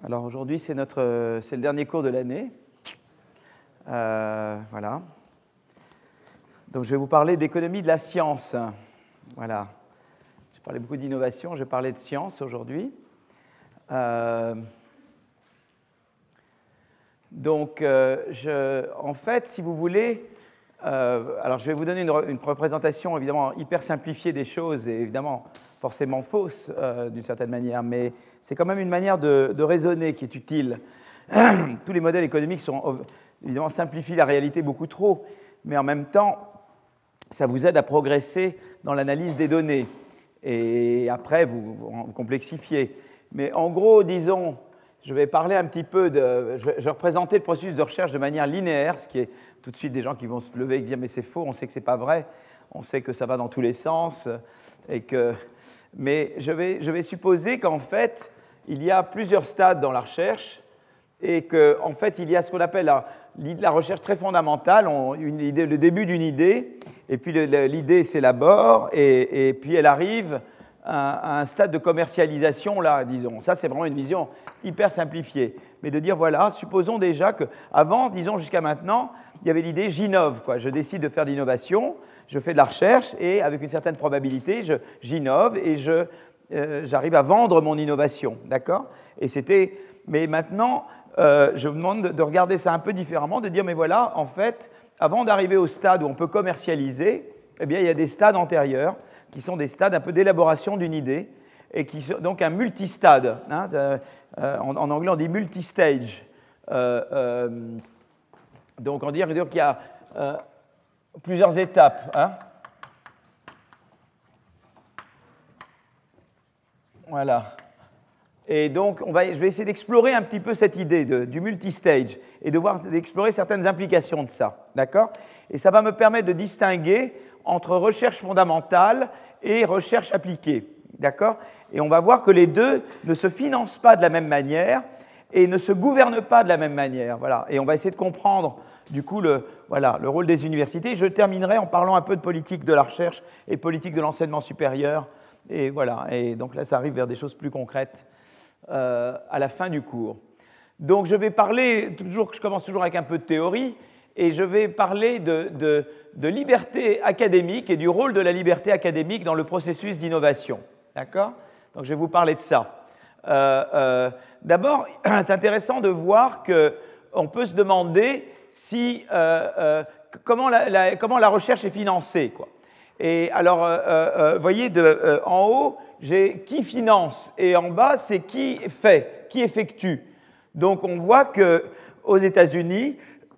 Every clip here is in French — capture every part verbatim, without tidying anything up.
Alors aujourd'hui, c'est notre, c'est le dernier cours de l'année. Euh, voilà. Donc je vais vous parler d'économie de la science. Voilà. J'ai parlé beaucoup d'innovation, je vais parler de science aujourd'hui. Euh, donc, euh, je, en fait, si vous voulez, euh, alors je vais vous donner une, une représentation évidemment hyper simplifiée des choses et évidemment forcément fausse euh, d'une certaine manière, mais c'est quand même une manière de, de raisonner qui est utile. Tous les modèles économiques sont évidemment simplifient la réalité beaucoup trop, mais en même temps, ça vous aide à progresser dans l'analyse des données. Et après, vous, vous complexifiez. Mais en gros, disons, je vais parler un petit peu de... Je vais, je vais représenter le processus de recherche de manière linéaire, ce qui est tout de suite des gens qui vont se lever et dire « mais c'est faux, on sait que ce n'est pas vrai, on sait que ça va dans tous les sens. » et que... Mais je vais, je vais supposer qu'en fait, il y a plusieurs stades dans la recherche et qu'en en fait, il y a ce qu'on appelle la, la recherche très fondamentale, on, une idée, le début d'une idée, et puis le, le, l'idée s'élabore, et, et puis elle arrive à, à un stade de commercialisation, là, disons. Ça, c'est vraiment une vision hyper simplifiée. Mais de dire, voilà, supposons déjà qu'avant, disons jusqu'à maintenant, il y avait l'idée j'innove, quoi. Je décide de faire de l'innovation, je fais de la recherche, et avec une certaine probabilité, je, j'innove et je, euh, j'arrive à vendre mon innovation, d'accord ? Et c'était... Mais maintenant, euh, je vous demande de, de regarder ça un peu différemment, de dire, mais voilà, en fait, avant d'arriver au stade où on peut commercialiser, eh bien, il y a des stades antérieurs qui sont des stades un peu d'élaboration d'une idée, et qui sont donc un multistade. Hein, euh, en, en anglais, on dit multistage. Euh, euh, donc, on dit qu'il y a euh, plusieurs étapes. Hein. Voilà. Et donc, on va, je vais essayer d'explorer un petit peu cette idée de, du multistage et de voir, d'explorer certaines implications de ça, d'accord ? Et ça va me permettre de distinguer entre recherche fondamentale et recherche appliquée, d'accord ? Et on va voir que les deux ne se financent pas de la même manière et ne se gouvernent pas de la même manière, voilà. Et on va essayer de comprendre, du coup, le, voilà, le rôle des universités. Je terminerai en parlant un peu de politique de la recherche et politique de l'enseignement supérieur. Et voilà. Et donc là, ça arrive vers des choses plus concrètes. Euh, à la fin du cours. Donc je vais parler, toujours, je commence toujours avec un peu de théorie, et je vais parler de, de, de liberté académique et du rôle de la liberté académique dans le processus d'innovation. D'accord ? Donc je vais vous parler de ça. Euh, euh, d'abord, c'est intéressant de voir qu'on peut se demander si, euh, euh, comment, la, la, comment la recherche est financée, quoi. Et alors, euh, euh, voyez, de, euh, en haut, j'ai qui finance, et en bas, c'est qui fait, qui effectue. Donc, on voit qu'aux États-Unis,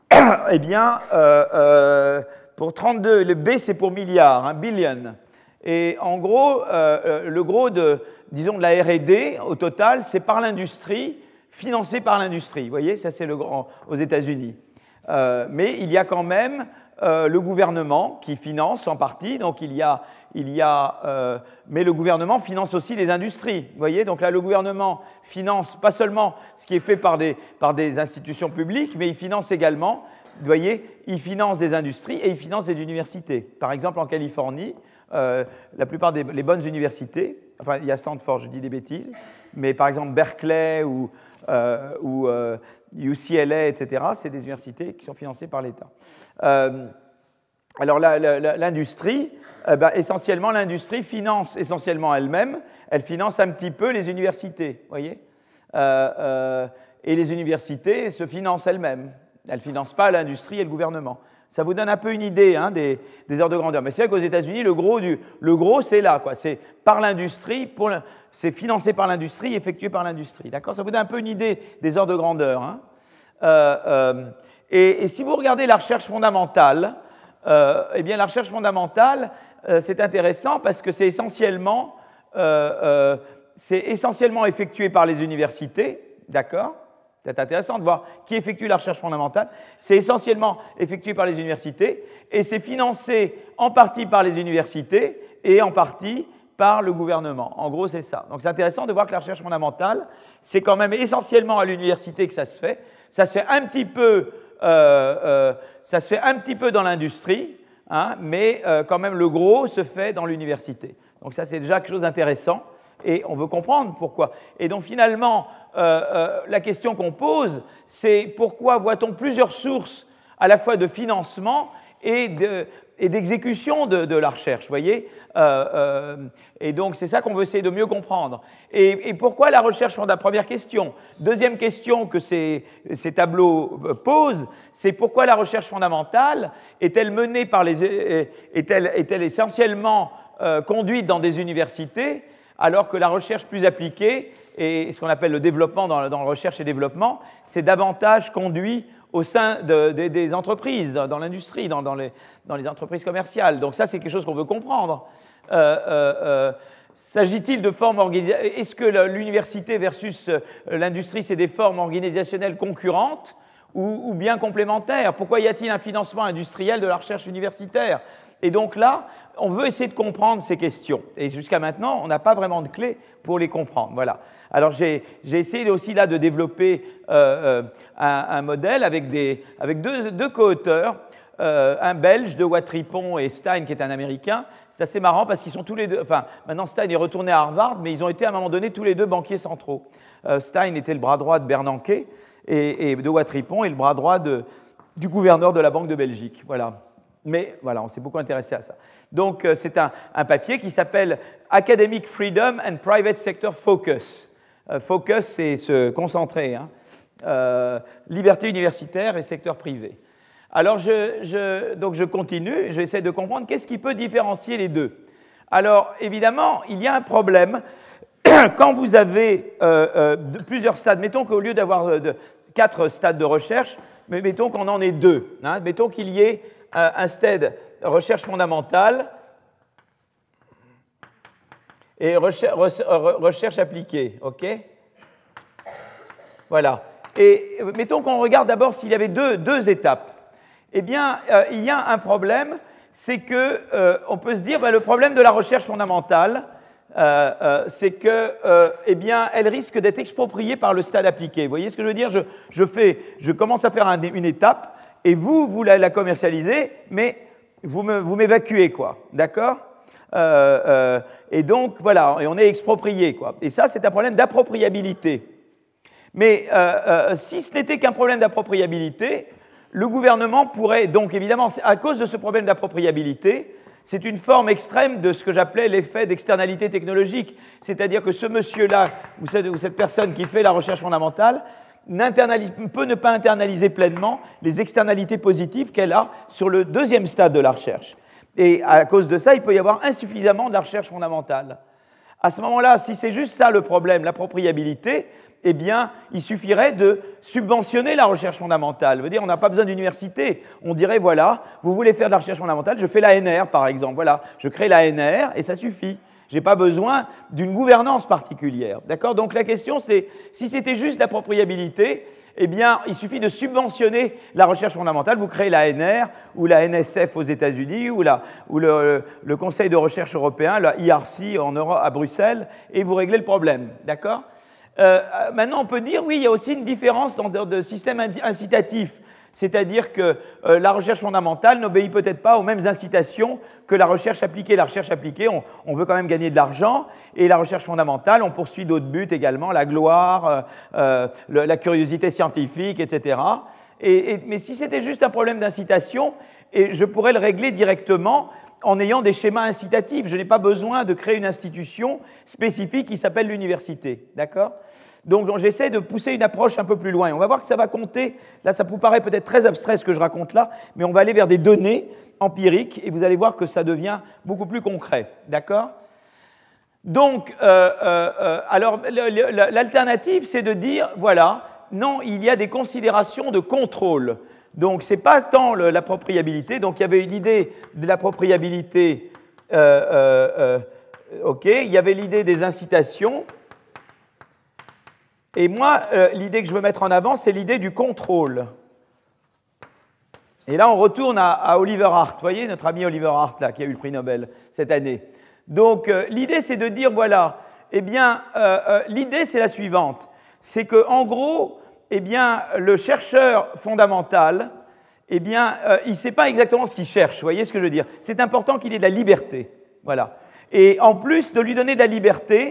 eh bien, euh, euh, pour trente-deux, le B, c'est pour milliard, hein, billion. Et en gros, euh, le gros de, disons, de la R et D, au total, c'est par l'industrie, financé par l'industrie. Vous voyez, ça, c'est le grand aux États-Unis. Euh, mais il y a quand même euh, le gouvernement qui finance en partie, donc il y a, il y a euh, mais le gouvernement finance aussi les industries, vous voyez, donc là le gouvernement finance pas seulement ce qui est fait par des, par des institutions publiques, mais il finance également, vous voyez, il finance des industries et il finance des universités. Par exemple en Californie, euh, la plupart des les bonnes universités, enfin il y a Stanford, je dis des bêtises, mais par exemple Berkeley ou, euh, ou euh, U C L A, et cetera, c'est des universités qui sont financées par l'État. Euh, alors la, la, l'industrie, euh, bah, essentiellement l'industrie finance essentiellement elle-même, elle finance un petit peu les universités, vous voyez, euh, euh, et les universités se financent elles-mêmes, elles ne financent pas l'industrie et le gouvernement. Ça vous donne un peu une idée hein, des, des ordres de grandeur. Mais c'est vrai qu'aux États-Unis, le gros, du, le gros c'est là, quoi. C'est par l'industrie, pour le, c'est financé par l'industrie, effectué par l'industrie. D'accord ? Ça vous donne un peu une idée des ordres de grandeur. Hein. Euh, euh, et, et si vous regardez la recherche fondamentale, euh, eh bien la recherche fondamentale, euh, c'est intéressant parce que c'est essentiellement, euh, euh, c'est essentiellement effectué par les universités, d'accord ? C'est intéressant de voir qui effectue la recherche fondamentale. C'est essentiellement effectué par les universités et c'est financé en partie par les universités et en partie par le gouvernement. En gros, c'est ça. Donc, c'est intéressant de voir que la recherche fondamentale, c'est quand même essentiellement à l'université que ça se fait. Ça se fait un petit peu, euh, euh, ça se fait un petit peu dans l'industrie, hein, mais euh, quand même le gros se fait dans l'université. Donc, ça, c'est déjà quelque chose d'intéressant. Et on veut comprendre pourquoi. Et donc finalement, euh, euh, la question qu'on pose, c'est pourquoi voit-on plusieurs sources à la fois de financement et, de, et d'exécution de, de la recherche, vous voyez euh, euh, Et donc c'est ça qu'on veut essayer de mieux comprendre. Et, et pourquoi la recherche fondamentale? Première question. Deuxième question que ces, ces tableaux posent, c'est pourquoi la recherche fondamentale est-elle menée par les, est-elle, est-elle essentiellement euh, conduite dans des universités, alors que la recherche plus appliquée, et ce qu'on appelle le développement dans, dans la recherche et développement, c'est davantage conduit au sein de, de, des entreprises, dans l'industrie, dans, dans, les, dans les entreprises commerciales. Donc ça, c'est quelque chose qu'on veut comprendre. Euh, euh, euh, s'agit-il de formes organisationnelles? Est-ce que l'université versus l'industrie, c'est des formes organisationnelles concurrentes ou, ou bien complémentaires? Pourquoi y a-t-il un financement industriel de la recherche universitaire? Et donc là, on veut essayer de comprendre ces questions. Et jusqu'à maintenant, on n'a pas vraiment de clé pour les comprendre. Voilà. Alors j'ai, j'ai essayé aussi là de développer euh, un, un modèle avec, des, avec deux, deux co-auteurs, euh, un Belge, De Watripon, et Stein, qui est un Américain. C'est assez marrant parce qu'ils sont tous les deux... Enfin, maintenant Stein est retourné à Harvard, mais ils ont été à un moment donné tous les deux banquiers centraux. Euh, Stein était le bras droit de Bernanke et, et De Watripon est le bras droit de, du gouverneur de la Banque de Belgique. Voilà. Mais voilà, on s'est beaucoup intéressé à ça. Donc, euh, c'est un, un papier qui s'appelle « Academic Freedom and Private Sector Focus ». Euh, focus, c'est se concentrer. Hein. Euh, liberté universitaire et secteur privé. Alors, je, je, donc je continue, j'essaie de comprendre qu'est-ce qui peut différencier les deux. Alors, évidemment, il y a un problème. Quand vous avez euh, euh, de, plusieurs stades, mettons qu'au lieu d'avoir euh, de, quatre stades de recherche, mais mettons qu'on en ait deux. Hein, mettons qu'il y ait un stade recherche fondamentale et recherche, recherche appliquée, ok? Voilà. Et mettons qu'on regarde d'abord s'il y avait deux, deux étapes. Eh bien, euh, il y a un problème, c'est que euh, on peut se dire, ben, le problème de la recherche fondamentale, euh, euh, c'est que, euh, eh bien, elle risque d'être expropriée par le stade appliqué. Vous voyez ce que je veux dire? je, je, fais, je commence à faire un, une étape. Et vous, vous la, la commercialisez, mais vous, me, vous m'évacuez, quoi. D'accord euh, euh, Et donc, voilà, et on est exproprié, quoi. Et ça, c'est un problème d'appropriabilité. Mais euh, euh, si ce n'était qu'un problème d'appropriabilité, le gouvernement pourrait, donc évidemment, à cause de ce problème d'appropriabilité, c'est une forme extrême de ce que j'appelais l'effet d'externalité technologique. C'est-à-dire que ce monsieur-là, ou cette, ou cette personne qui fait la recherche fondamentale, peut ne pas internaliser pleinement les externalités positives qu'elle a sur le deuxième stade de la recherche. Et à cause de ça, il peut y avoir insuffisamment de la recherche fondamentale. À ce moment-là, si c'est juste ça le problème, l'appropriabilité, eh bien, il suffirait de subventionner la recherche fondamentale. Ça veut dire, on n'a pas besoin d'université. On dirait, voilà, vous voulez faire de la recherche fondamentale, je fais l'A N R, par exemple. Voilà, je crée l'A N R et ça suffit. Je n'ai pas besoin d'une gouvernance particulière. D'accord? Donc la question, c'est, si c'était juste l'appropriabilité, eh bien, il suffit de subventionner la recherche fondamentale. Vous créez l'A N R ou la N S F aux États-Unis ou, la, ou le, le Conseil de recherche européen, la I R C en Europe, à Bruxelles, et vous réglez le problème. D'accord? euh, Maintenant, on peut dire, oui, il y a aussi une différence dans de, de système incitatif. C'est-à-dire que euh, la recherche fondamentale n'obéit peut-être pas aux mêmes incitations que la recherche appliquée. La recherche appliquée, on, on veut quand même gagner de l'argent, et la recherche fondamentale, on poursuit d'autres buts également, la gloire, euh, euh, le, la curiosité scientifique, et cetera. Et, et, mais si c'était juste un problème d'incitation, et je pourrais le régler directement en ayant des schémas incitatifs. Je n'ai pas besoin de créer une institution spécifique qui s'appelle l'université. D'accord ? Donc, j'essaie de pousser une approche un peu plus loin. On va voir que ça va compter. Là, ça vous paraît peut-être très abstrait ce que je raconte là, mais on va aller vers des données empiriques et vous allez voir que ça devient beaucoup plus concret. D'accord ? Donc, euh, euh, alors, l'alternative, c'est de dire, voilà, non, il y a des considérations de contrôle. Donc, ce n'est pas tant l'appropriabilité. Donc, il y avait l'idée de l'appropriabilité, euh, euh, euh, OK, il y avait l'idée des incitations. Et moi, euh, l'idée que je veux mettre en avant, c'est l'idée du contrôle. Et là, on retourne à, à Oliver Hart. Vous voyez, notre ami Oliver Hart, là, qui a eu le prix Nobel cette année. Donc, euh, l'idée, c'est de dire, voilà, eh bien, euh, euh, l'idée, c'est la suivante. C'est qu'en gros, eh bien, le chercheur fondamental, eh bien, euh, il ne sait pas exactement ce qu'il cherche. Vous voyez ce que je veux dire ? C'est important qu'il ait de la liberté. Voilà. Et en plus de lui donner de la liberté,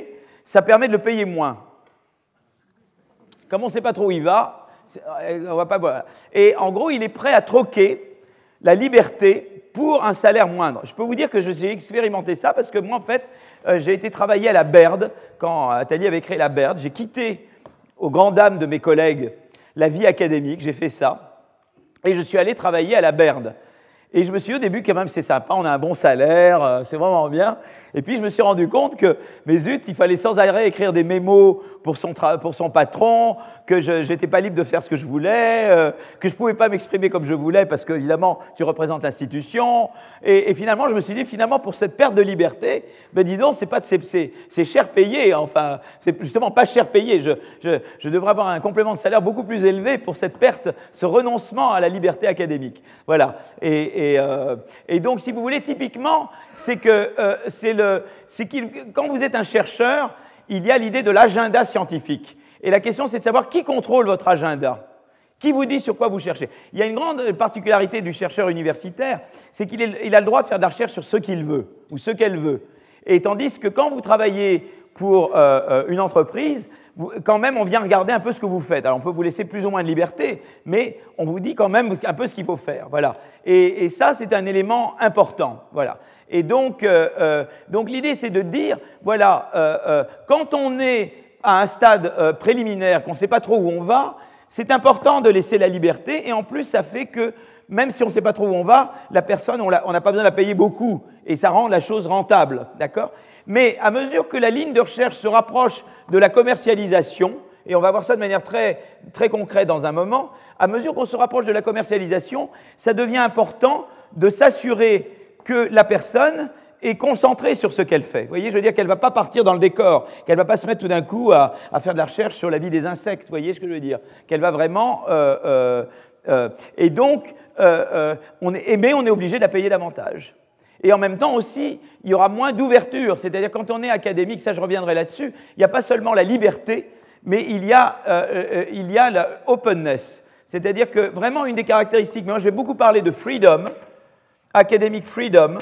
ça permet de le payer moins. Comme on ne sait pas trop où il va, on va pas voir. Et en gros, il est prêt à troquer la liberté pour un salaire moindre. Je peux vous dire que j'ai expérimenté ça parce que moi, en fait, euh, j'ai été travailler à la Baird quand Attali avait créé la Baird. J'ai quitté, aux grandes dames de mes collègues, la vie académique, j'ai fait ça. Et je suis allé travailler à la Baird. Et je me suis dit au début, quand même, c'est sympa, on a un bon salaire, c'est vraiment bien. Et puis, je me suis rendu compte que, mais zut, il fallait sans arrêt écrire des mémos pour son, tra- pour son patron, que je n'étais pas libre de faire ce que je voulais, euh, que je ne pouvais pas m'exprimer comme je voulais parce que, évidemment, tu représentes l'institution. Et, et finalement, je me suis dit, finalement, pour cette perte de liberté, ben dis donc, c'est, pas de, c'est, c'est, c'est cher payé, enfin, c'est justement pas cher payé. Je, je, je devrais avoir un complément de salaire beaucoup plus élevé pour cette perte, ce renoncement à la liberté académique. Voilà. Et, et, euh, et donc, si vous voulez, typiquement, c'est que euh, c'est le c'est qu'il, quand vous êtes un chercheur, il y a l'idée de l'agenda scientifique. Et la question, c'est de savoir qui contrôle votre agenda, qui vous dit sur quoi vous cherchez. Il y a une grande particularité du chercheur universitaire, c'est qu'il est, il a le droit de faire de la recherche sur ce qu'il veut ou ce qu'elle veut. Et tandis que quand vous travaillez pour euh, une entreprise, vous, quand même, on vient regarder un peu ce que vous faites. Alors, on peut vous laisser plus ou moins de liberté, mais on vous dit quand même un peu ce qu'il faut faire. Voilà. Et, et ça, c'est un élément important. Voilà. Et donc, euh, euh, donc l'idée, c'est de dire, voilà, euh, euh, quand on est à un stade euh, préliminaire, qu'on ne sait pas trop où on va, c'est important de laisser la liberté. Et en plus, ça fait que, même si on ne sait pas trop où on va, la personne, on n'a pas besoin de la payer beaucoup. Et ça rend la chose rentable. D'accord ? Mais à mesure que la ligne de recherche se rapproche de la commercialisation, et on va voir ça de manière très, très concrète dans un moment, à mesure qu'on se rapproche de la commercialisation, ça devient important de s'assurer que la personne est concentrée sur ce qu'elle fait. Vous voyez, je veux dire qu'elle ne va pas partir dans le décor, qu'elle ne va pas se mettre tout d'un coup à, à faire de la recherche sur la vie des insectes, vous voyez ce que je veux dire, qu'elle va vraiment... Euh, euh, euh, et donc, euh, euh, on est, mais on est obligé de la payer davantage. Et en même temps aussi, il y aura moins d'ouverture. C'est-à-dire, quand on est académique, ça je reviendrai là-dessus, il n'y a pas seulement la liberté, mais il y a, euh, euh, il y a la openness. C'est-à-dire que vraiment une des caractéristiques, mais moi je vais beaucoup parler de freedom, academic freedom,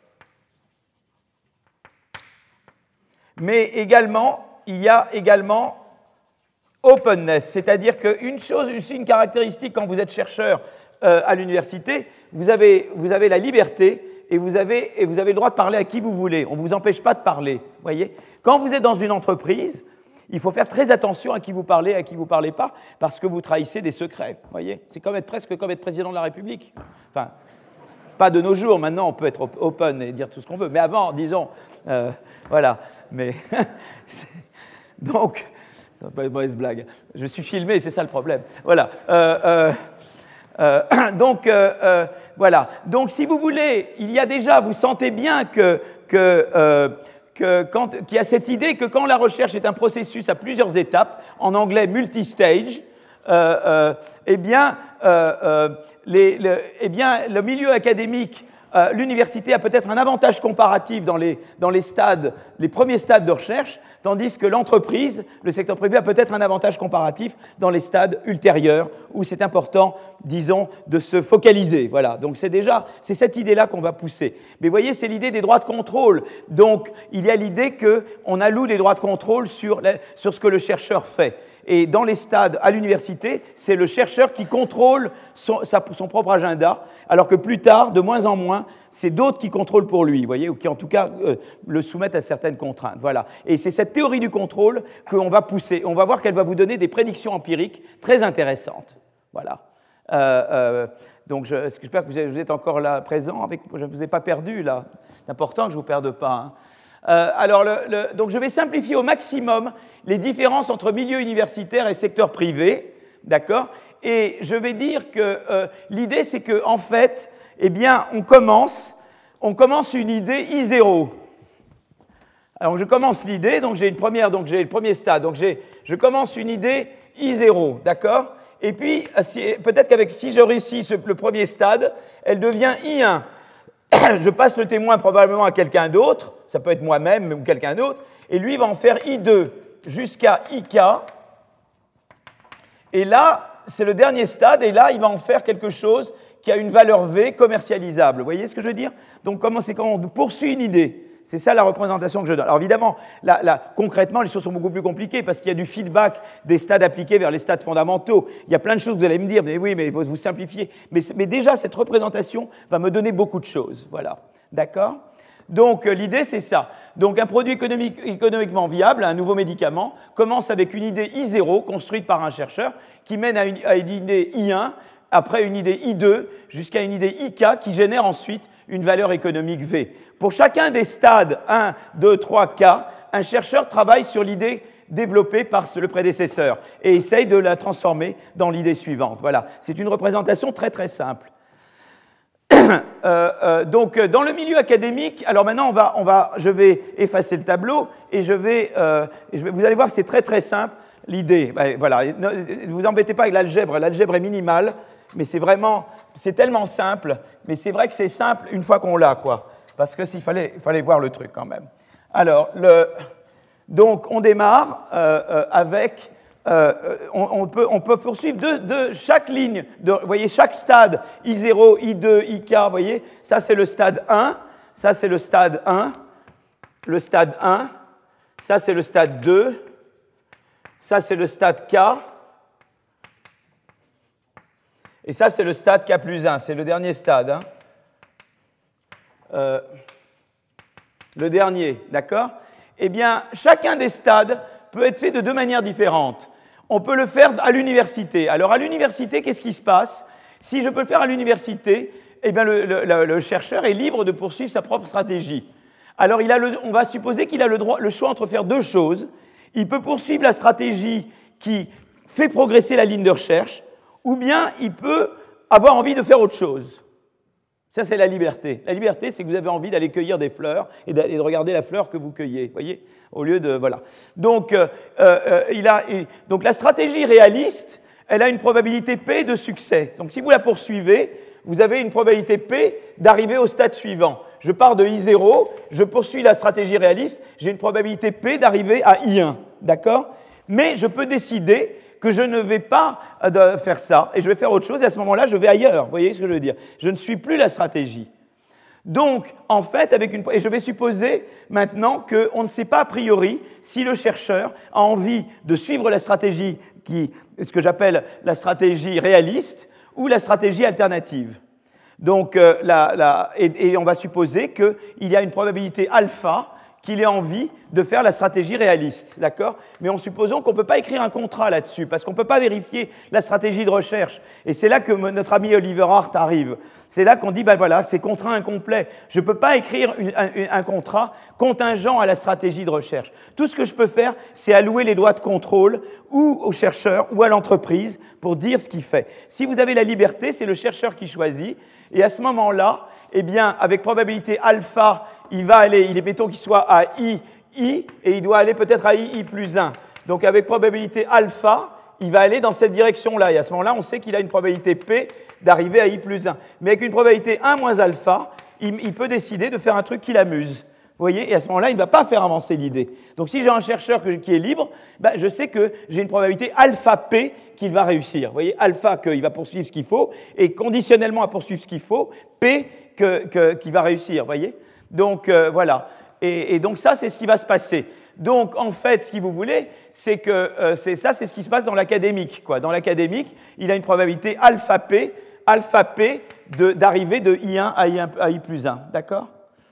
mais également, il y a également openness. C'est-à-dire qu'une chose, aussi une caractéristique quand vous êtes chercheur euh, à l'université, vous avez, vous avez la liberté, Et vous, avez, et vous avez le droit de parler à qui vous voulez. On ne vous empêche pas de parler. Voyez ? Quand vous êtes dans une entreprise, il faut faire très attention à qui vous parlez et à qui vous ne parlez pas, parce que vous trahissez des secrets. Voyez ? C'est comme être, presque comme être président de la République. Enfin, pas de nos jours. Maintenant, on peut être open et dire tout ce qu'on veut. Mais avant, disons, euh, voilà. Mais donc, pas une mauvaise blague. Je suis filmé, c'est ça le problème. Voilà. Euh, euh, euh, donc, euh, euh, voilà. Donc, si vous voulez, il y a déjà, vous sentez bien que, que, euh, que quand, qu'il y a cette idée que quand la recherche est un processus à plusieurs étapes, en anglais multi-stage, euh, euh, eh bien, euh, euh, les, le, eh bien, le milieu académique, euh, l'université a peut-être un avantage comparatif dans les, dans les stades, les premiers stades de recherche, tandis que l'entreprise, le secteur privé, a peut-être un avantage comparatif dans les stades ultérieurs, où c'est important, disons, de se focaliser. Voilà. Donc c'est déjà, c'est cette idée-là qu'on va pousser. Mais vous voyez, c'est l'idée des droits de contrôle. Donc il y a l'idée qu'on alloue les droits de contrôle sur, la, sur ce que le chercheur fait. Et dans les stades à l'université, c'est le chercheur qui contrôle son, sa, son propre agenda, alors que plus tard, de moins en moins, c'est d'autres qui contrôlent pour lui, vous voyez, ou qui en tout cas euh, le soumettent à certaines contraintes. Voilà. Et c'est cette théorie du contrôle qu'on va pousser. On va voir qu'elle va vous donner des prédictions empiriques très intéressantes. Voilà. Euh, euh, donc je, j'espère que vous êtes encore là présent, avec, je ne vous ai pas perdu là. C'est important que je ne vous perde pas. Hein. Euh, alors, le, le, donc je vais simplifier au maximum les différences entre milieu universitaire et secteur privé, d'accord ? Et je vais dire que euh, l'idée, c'est que en fait, eh bien, on commence, on commence une idée I zéro. Alors, je commence l'idée, donc j'ai une première, donc j'ai le premier stade, donc j'ai, je commence une idée I zéro, d'accord ? Et puis, si, peut-être qu'avec si je réussis ce, le premier stade, elle devient I un. Je passe le témoin probablement à quelqu'un d'autre, ça peut être moi-même ou quelqu'un d'autre, et lui va en faire I deux jusqu'à I K. Et là, c'est le dernier stade, et là, il va en faire quelque chose qui a une valeur V commercialisable. Vous voyez ce que je veux dire ? Donc, comment c'est quand on poursuit une idée ? C'est ça la représentation que je donne. Alors évidemment, là, là, concrètement, les choses sont beaucoup plus compliquées parce qu'il y a du feedback des stades appliqués vers les stades fondamentaux. Il y a plein de choses que vous allez me dire, mais oui, mais vous, vous simplifiez. Mais, mais déjà, cette représentation va me donner beaucoup de choses. Voilà. D'accord ? Donc euh, l'idée, c'est ça. Donc un produit économique, économiquement viable, un nouveau médicament, commence avec une idée I zéro construite par un chercheur qui mène à une, à une idée I un, après une idée I deux, jusqu'à une idée I K qui génère ensuite une valeur économique V. Pour chacun des stades un, deux, trois, K, un chercheur travaille sur l'idée développée par le prédécesseur et essaye de la transformer dans l'idée suivante. Voilà, c'est une représentation très très simple. euh, euh, donc, dans le milieu académique, alors maintenant, on va, on va, je vais effacer le tableau et je vais, euh, je vais vous allez voir, c'est très très simple l'idée. Ben, voilà, ne vous embêtez pas avec l'algèbre, l'algèbre est minimale, mais c'est vraiment, c'est tellement simple, mais c'est vrai que c'est simple une fois qu'on l'a, quoi, parce que s'il fallait, il fallait voir le truc quand même. Alors, le, donc, on démarre euh, euh, avec Euh, on, on, peut, on peut poursuivre de, de chaque ligne, de, vous voyez, chaque stade, I zéro, I deux, I K, vous voyez, ça c'est le stade un, ça c'est le stade un, le stade un, ça c'est le stade deux, ça c'est le stade K, et ça c'est le stade K plus un, c'est le dernier stade. Hein. Euh, le dernier, d'accord ? Eh bien, chacun des stades peut être fait de deux manières différentes. On peut le faire à l'université. Alors, à l'université, qu'est-ce qui se passe ? Si je peux le faire à l'université, eh bien, le, le, le chercheur est libre de poursuivre sa propre stratégie. Alors, il a le, on va supposer qu'il a le, droit, le choix entre faire deux choses. Il peut poursuivre la stratégie qui fait progresser la ligne de recherche, ou bien il peut avoir envie de faire autre chose. Ça, c'est la liberté. La liberté, c'est que vous avez envie d'aller cueillir des fleurs et de regarder la fleur que vous cueillez, voyez, au lieu de... Voilà. Donc, euh, euh, il a, il, donc la stratégie réaliste, elle a une probabilité P de succès. Donc, si vous la poursuivez, vous avez une probabilité P d'arriver au stade suivant. Je pars de I zéro, je poursuis la stratégie réaliste, j'ai une probabilité P d'arriver à I un, d'accord ? Mais je peux décider que je ne vais pas faire ça, et je vais faire autre chose, et à ce moment-là, je vais ailleurs. Vous voyez ce que je veux dire ? Je ne suis plus la stratégie. Donc, en fait, avec une... et je vais supposer maintenant qu'on ne sait pas a priori si le chercheur a envie de suivre la stratégie, qui, ce que j'appelle la stratégie réaliste, ou la stratégie alternative. Donc, euh, la, la, et, et on va supposer qu'il y a une probabilité alpha qu'il ait envie de faire la stratégie réaliste, d'accord ? Mais en supposant qu'on ne peut pas écrire un contrat là-dessus, parce qu'on ne peut pas vérifier la stratégie de recherche. Et c'est là que notre ami Oliver Hart arrive. C'est là qu'on dit, ben voilà, c'est contrat incomplet. Je ne peux pas écrire une, un, un contrat contingent à la stratégie de recherche. Tout ce que je peux faire, c'est allouer les droits de contrôle ou au chercheur ou à l'entreprise pour dire ce qu'il fait. Si vous avez la liberté, c'est le chercheur qui choisit. Et à ce moment-là, eh bien, avec probabilité alpha, il va aller, il est mettons qu'il soit à I, I, et il doit aller peut-être à I, I plus un. Donc avec probabilité alpha, il va aller dans cette direction-là. Et à ce moment-là, on sait qu'il a une probabilité P d'arriver à I plus un. Mais avec une probabilité un moins alpha, il, il peut décider de faire un truc qui l'amuse. Vous voyez ? Et à ce moment-là, il ne va pas faire avancer l'idée. Donc si j'ai un chercheur que, qui est libre, ben, je sais que j'ai une probabilité alpha P qu'il va réussir. Vous voyez ? Alpha qu'il va poursuivre ce qu'il faut, et conditionnellement à poursuivre ce qu'il faut, P que, que, qu'il va réussir. Vous voyez ? Donc, euh, voilà. Et, et donc, ça, c'est ce qui va se passer. Donc, en fait, si vous voulez, c'est que euh, c'est, ça, c'est ce qui se passe dans l'académique, quoi. Dans l'académique, il a une probabilité alpha P, alpha P de, d'arriver de I un à I, un, à I plus un. D'accord ?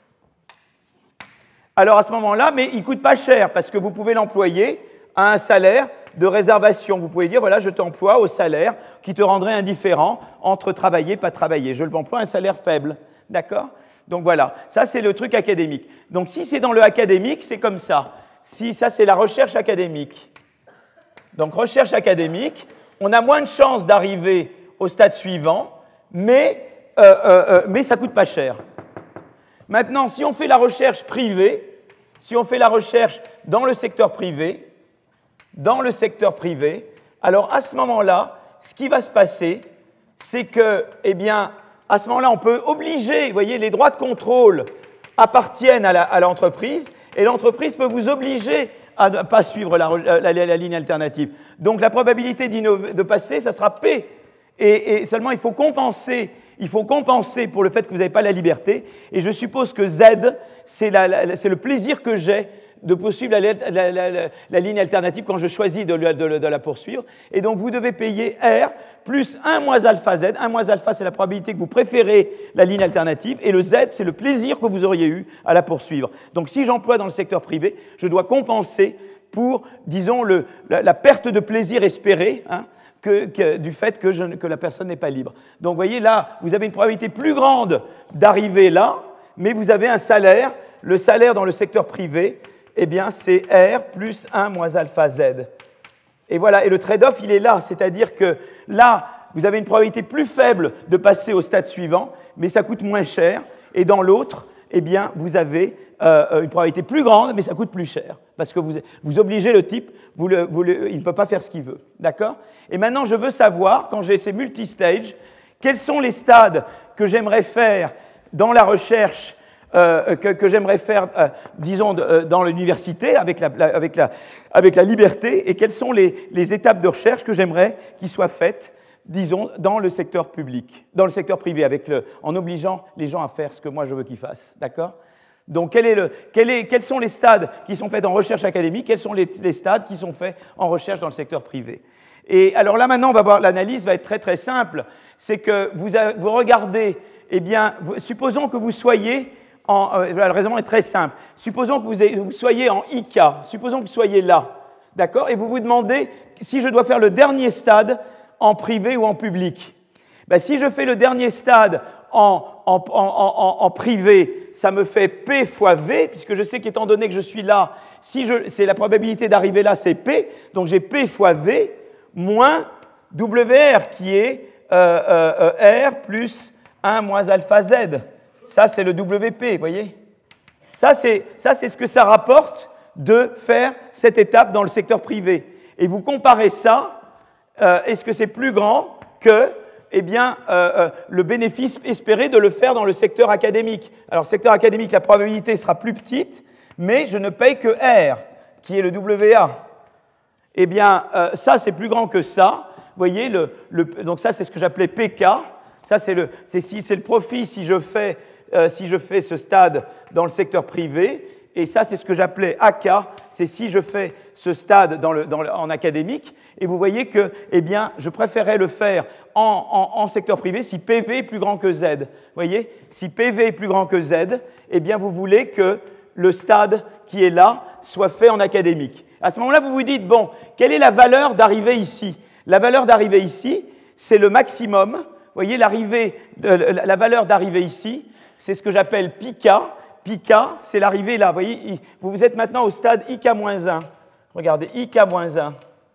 Alors, à ce moment-là, mais il ne coûte pas cher, parce que vous pouvez l'employer à un salaire de réservation. Vous pouvez dire, voilà, je t'emploie au salaire qui te rendrait indifférent entre travailler et pas travailler. Je l'emploie à un salaire faible. D'accord ? Donc voilà, ça c'est le truc académique. Donc si c'est dans le académique, c'est comme ça. Si ça c'est la recherche académique. Donc recherche académique, on a moins de chances d'arriver au stade suivant, mais, euh, euh, euh, mais ça ne coûte pas cher. Maintenant, si on fait la recherche privée, si on fait la recherche dans le secteur privé, dans le secteur privé, alors à ce moment-là, ce qui va se passer, c'est que, eh bien, à ce moment-là, on peut obliger, vous voyez, les droits de contrôle appartiennent à, la, à l'entreprise, et l'entreprise peut vous obliger à ne pas suivre la, la, la, la ligne alternative. Donc la probabilité de passer, ça sera P. Et, et seulement, il faut compenser il faut compenser pour le fait que vous n'avez pas la liberté, et je suppose que Z, c'est, la, la, c'est le plaisir que j'ai de poursuivre la, la, la, la, la ligne alternative quand je choisis de, de, de, de la poursuivre. Et donc, vous devez payer R plus un moins alpha Z. un moins alpha, c'est la probabilité que vous préférez la ligne alternative. Et le Z, c'est le plaisir que vous auriez eu à la poursuivre. Donc, si j'emploie dans le secteur privé, je dois compenser pour, disons, le, la, la perte de plaisir espérée, hein, que, que, du fait que, je, que la personne n'est pas libre. Donc, vous voyez, là, vous avez une probabilité plus grande d'arriver là, mais vous avez un salaire. Le salaire dans le secteur privé, eh bien, c'est R plus un moins alpha Z. Et voilà, et le trade-off, il est là, c'est-à-dire que là, vous avez une probabilité plus faible de passer au stade suivant, mais ça coûte moins cher, et dans l'autre, eh bien, vous avez euh, une probabilité plus grande, mais ça coûte plus cher, parce que vous, vous obligez le type, vous le, vous le, il ne peut pas faire ce qu'il veut, d'accord? Et maintenant, je veux savoir, quand j'ai ces multistages, quels sont les stades que j'aimerais faire dans la recherche Euh, que, que j'aimerais faire, euh, disons, de, euh, dans l'université, avec la, la, avec, la, avec la liberté, et quelles sont les, les étapes de recherche que j'aimerais qu'ils soient faites, disons, dans le secteur public, dans le secteur privé, avec le, en obligeant les gens à faire ce que moi je veux qu'ils fassent, d'accord? Donc, quel est le, quel est, quels sont les stades qui sont faits en recherche académique, quels sont les, les stades qui sont faits en recherche dans le secteur privé? Et alors là, maintenant, on va voir, l'analyse va être très très simple, c'est que vous, avez, vous regardez, eh bien, vous, supposons que vous soyez En, euh, le raisonnement est très simple. Supposons que vous, ayez, vous soyez en I K, supposons que vous soyez là, d'accord? Et vous vous demandez si je dois faire le dernier stade en privé ou en public. Ben, si je fais le dernier stade en, en, en, en, en privé, ça me fait P fois V, puisque je sais qu'étant donné que je suis là, si je, c'est la probabilité d'arriver là, c'est P, donc j'ai P fois V moins W R, qui est euh, euh, R plus un moins alpha Z. Ça, c'est le W P, vous voyez? Ça, c'est, ça, c'est ce que ça rapporte de faire cette étape dans le secteur privé. Et vous comparez ça, euh, est-ce que c'est plus grand que eh bien, euh, euh, le bénéfice espéré de le faire dans le secteur académique? Alors, secteur académique, la probabilité sera plus petite, mais je ne paye que R, qui est le W A. Eh bien, euh, ça, c'est plus grand que ça. Vous voyez, le, le, donc ça, c'est ce que j'appelais P K. Ça, c'est le, c'est, si, c'est le profit si je fais... Euh, si je fais ce stade dans le secteur privé, et ça, c'est ce que j'appelais A K, c'est si je fais ce stade dans le, dans le, en académique, et vous voyez que, eh bien, je préférais le faire en, en, en secteur privé si P V est plus grand que Z. Vous voyez, si P V est plus grand que Z, eh bien, vous voulez que le stade qui est là soit fait en académique. À ce moment-là, vous vous dites, bon, quelle est la valeur d'arrivée ici? La valeur d'arrivée ici, c'est le maximum. Vous voyez, l'arrivée de, la valeur d'arrivée ici, c'est ce que j'appelle pi K. Pi K, c'est l'arrivée là. Vous voyez, vous êtes maintenant au stade I K moins un. Regardez, I K moins un.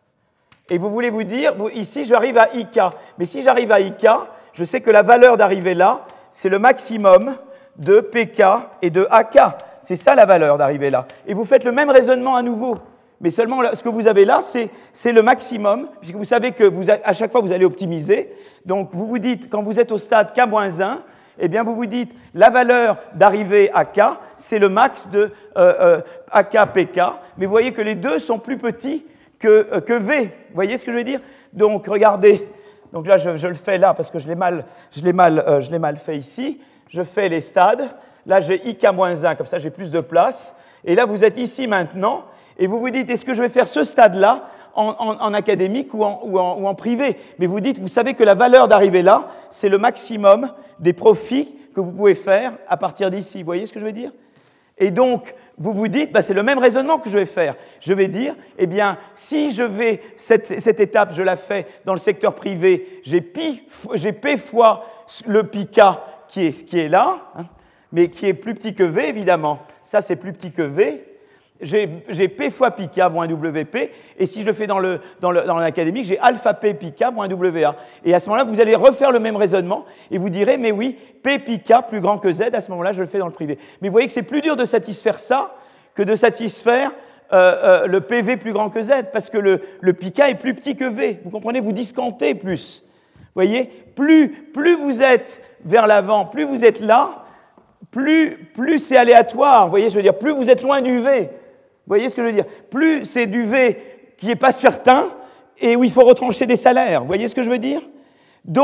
Et vous voulez vous dire, vous, ici, j'arrive à I K. Mais si j'arrive à I K, je sais que la valeur d'arrivée là, c'est le maximum de P K et de A K. C'est ça la valeur d'arrivée là. Et vous faites le même raisonnement à nouveau. Mais seulement, ce que vous avez là, c'est, c'est le maximum, puisque vous savez que vous, à chaque fois, vous allez optimiser. Donc, vous vous dites, quand vous êtes au stade K moins un, eh bien, vous vous dites, la valeur d'arrivée à K, c'est le max de euh, euh, A K P K, mais vous voyez que les deux sont plus petits que, euh, que V. Vous voyez ce que je veux dire? Donc, regardez, donc là, je, je le fais là, parce que je l'ai mal, je l'ai mal, euh, je l'ai mal fait ici. Je fais les stades. Là, j'ai I K moins un, comme ça, j'ai plus de place. Et là, vous êtes ici maintenant, et vous vous dites, est-ce que je vais faire ce stade-là En, en, en académique ou en, ou, en, ou en privé. Mais vous dites, vous savez que la valeur d'arrivée là, c'est le maximum des profits que vous pouvez faire à partir d'ici. Vous voyez ce que je veux dire? Et donc, vous vous dites, bah, c'est le même raisonnement que je vais faire. Je vais dire, eh bien, si je vais, cette, cette étape, je la fais dans le secteur privé, j'ai, pi, j'ai P fois le pi K qui est, qui est là, hein, mais qui est plus petit que V, évidemment. Ça, c'est plus petit que V. J'ai, j'ai P fois pi K moins W P, et si je le fais dans, le, dans, le, dans l'académique, j'ai alpha P pi K moins W A. Et à ce moment-là, vous allez refaire le même raisonnement, et vous direz, mais oui, P pi K plus grand que Z, à ce moment-là, je le fais dans le privé. Mais vous voyez que c'est plus dur de satisfaire ça que de satisfaire euh, euh, le P V plus grand que Z, parce que le, le pi K est plus petit que V. Vous comprenez? Vous discountez plus. Vous voyez? Plus, plus vous êtes vers l'avant, plus vous êtes là, plus, plus c'est aléatoire. Vous voyez, je veux dire, plus vous êtes loin du V. Vous voyez ce que je veux dire? Plus c'est du V qui n'est pas certain et où il faut retrancher des salaires. Vous voyez ce que je veux dire? Donc,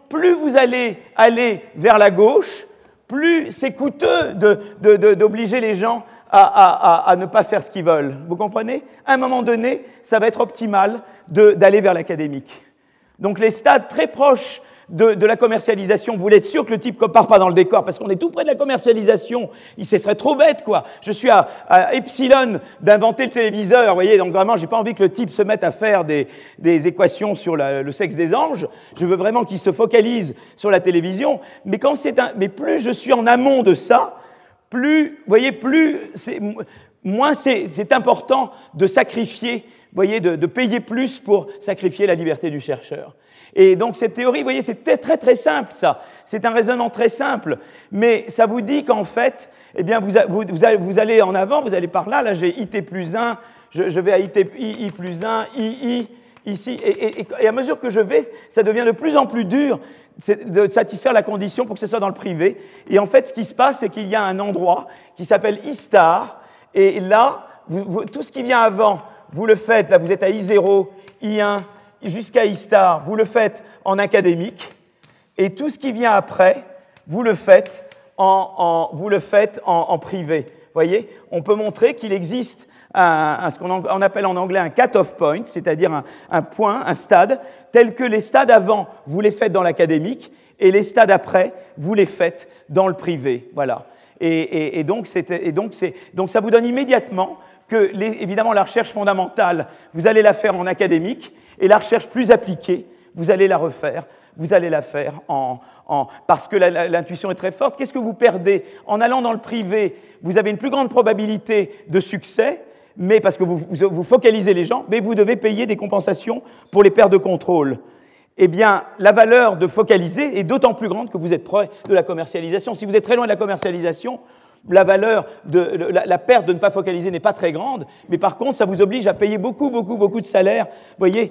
plus vous allez aller vers la gauche, plus c'est coûteux de, de, de, d'obliger les gens à, à, à, à ne pas faire ce qu'ils veulent. Vous comprenez? À un moment donné, ça va être optimal de, d'aller vers l'académique. Donc les stades très proches de, de la commercialisation, vous voulez être sûr que le type ne part pas dans le décor, parce qu'on est tout près de la commercialisation, il ce serait trop bête, quoi. Je suis à, à Epsilon d'inventer le téléviseur, vous voyez, donc vraiment, j'ai pas envie que le type se mette à faire des, des équations sur la, le sexe des anges, je veux vraiment qu'il se focalise sur la télévision, mais, quand c'est un, mais plus je suis en amont de ça, plus, vous voyez, plus, c'est, moins c'est, c'est important de sacrifier, vous voyez, de, de payer plus pour sacrifier la liberté du chercheur. Et donc cette théorie, vous voyez, c'est très très, très simple, ça. C'est un raisonnement très simple, mais ça vous dit qu'en fait, eh bien, vous, vous, vous allez en avant, vous allez par là, là j'ai I T plus un, je, je vais à I, T, I, I plus un, I I, ici, et, et, et à mesure que je vais, ça devient de plus en plus dur de satisfaire la condition pour que ce soit dans le privé. Et en fait, ce qui se passe, c'est qu'il y a un endroit qui s'appelle I star, et là, vous, vous, tout ce qui vient avant, vous le faites, là vous êtes à I zéro, I un, jusqu'à I star, vous le faites en académique, et tout ce qui vient après, vous le faites en, en, vous le faites en, en privé. Vous voyez, on peut montrer qu'il existe un, un, ce qu'on on appelle en anglais un cut-off point, c'est-à-dire un, un point, un stade, tel que les stades avant, vous les faites dans l'académique, et les stades après, vous les faites dans le privé. Voilà. Et, et, et, donc, et donc, c'est, donc ça vous donne immédiatement que, les, évidemment, la recherche fondamentale, vous allez la faire en académique, et la recherche plus appliquée, vous allez la refaire, vous allez la faire en... en parce que la, la, l'intuition est très forte. Qu'est-ce que vous perdez? En allant dans le privé, vous avez une plus grande probabilité de succès, mais parce que vous, vous, vous focalisez les gens, mais vous devez payer des compensations pour les pertes de contrôle. Eh bien, la valeur de focaliser est d'autant plus grande que vous êtes près de la commercialisation. Si vous êtes très loin de la commercialisation, la valeur de la, la perte de ne pas focaliser n'est pas très grande, mais par contre, ça vous oblige à payer beaucoup, beaucoup, beaucoup de salaires, vous voyez,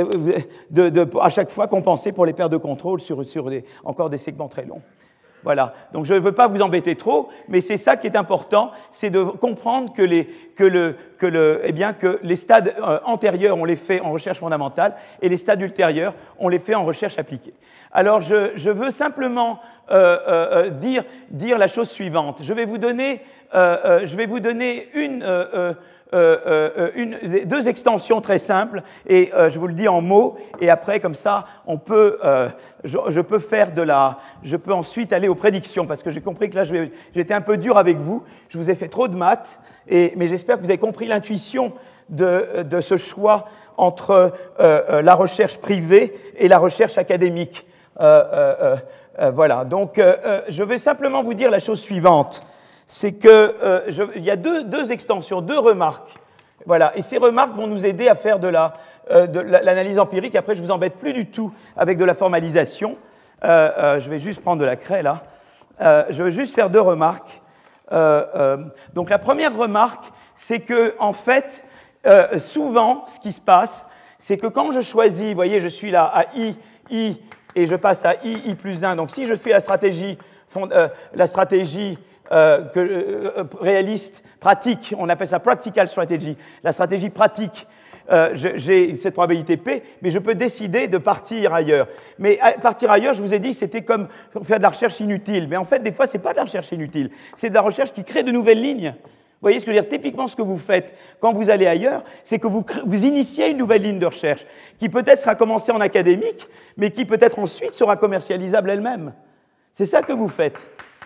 de, de, à chaque fois compenser pour les pertes de contrôle sur, sur des, encore des segments très longs. Voilà. Donc, je ne veux pas vous embêter trop, mais c'est ça qui est important, c'est de comprendre que les, que le, que le, eh bien, que les stades euh, antérieurs, on les fait en recherche fondamentale, et les stades ultérieurs, on les fait en recherche appliquée. Alors, je, je veux simplement euh, euh, dire, dire la chose suivante. Je vais vous donner, euh, euh, je vais vous donner une... Euh, euh, Euh, euh, une, deux extensions très simples, et euh, je vous le dis en mots, et après, comme ça, on peut, euh, je, je peux faire de la... Je peux ensuite aller aux prédictions, parce que j'ai compris que là, je vais, j'étais un peu dur avec vous, je vous ai fait trop de maths, et, mais j'espère que vous avez compris l'intuition de, de ce choix entre euh, euh, la recherche privée et la recherche académique. Euh, euh, euh, voilà, donc euh, euh, je vais simplement vous dire la chose suivante. C'est qu'il euh, y a deux, deux extensions, deux remarques. Voilà. Et ces remarques vont nous aider à faire de, la, euh, de l'analyse empirique. Après, je ne vous embête plus du tout avec de la formalisation. Euh, euh, je vais juste prendre de la craie, là. Euh, je veux juste faire deux remarques. Euh, euh, donc, la première remarque, c'est que, en fait, euh, souvent, ce qui se passe, c'est que quand je choisis, vous voyez, je suis là à I, I, et je passe à I, I plus un. Donc, si je fais la stratégie, euh, la stratégie Euh, que, euh, réaliste, pratique, on appelle ça practical strategy, la stratégie pratique, euh, j'ai cette probabilité P, mais je peux décider de partir ailleurs. Mais partir ailleurs, je vous ai dit, c'était comme faire de la recherche inutile. Mais en fait, des fois, ce n'est pas de la recherche inutile, c'est de la recherche qui crée de nouvelles lignes. Vous voyez ce que je veux dire? Typiquement, ce que vous faites quand vous allez ailleurs, c'est que vous, vous initiez une nouvelle ligne de recherche qui peut-être sera commencée en académique, mais qui peut-être ensuite sera commercialisable elle-même. C'est ça que vous faites.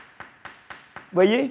Vous voyez?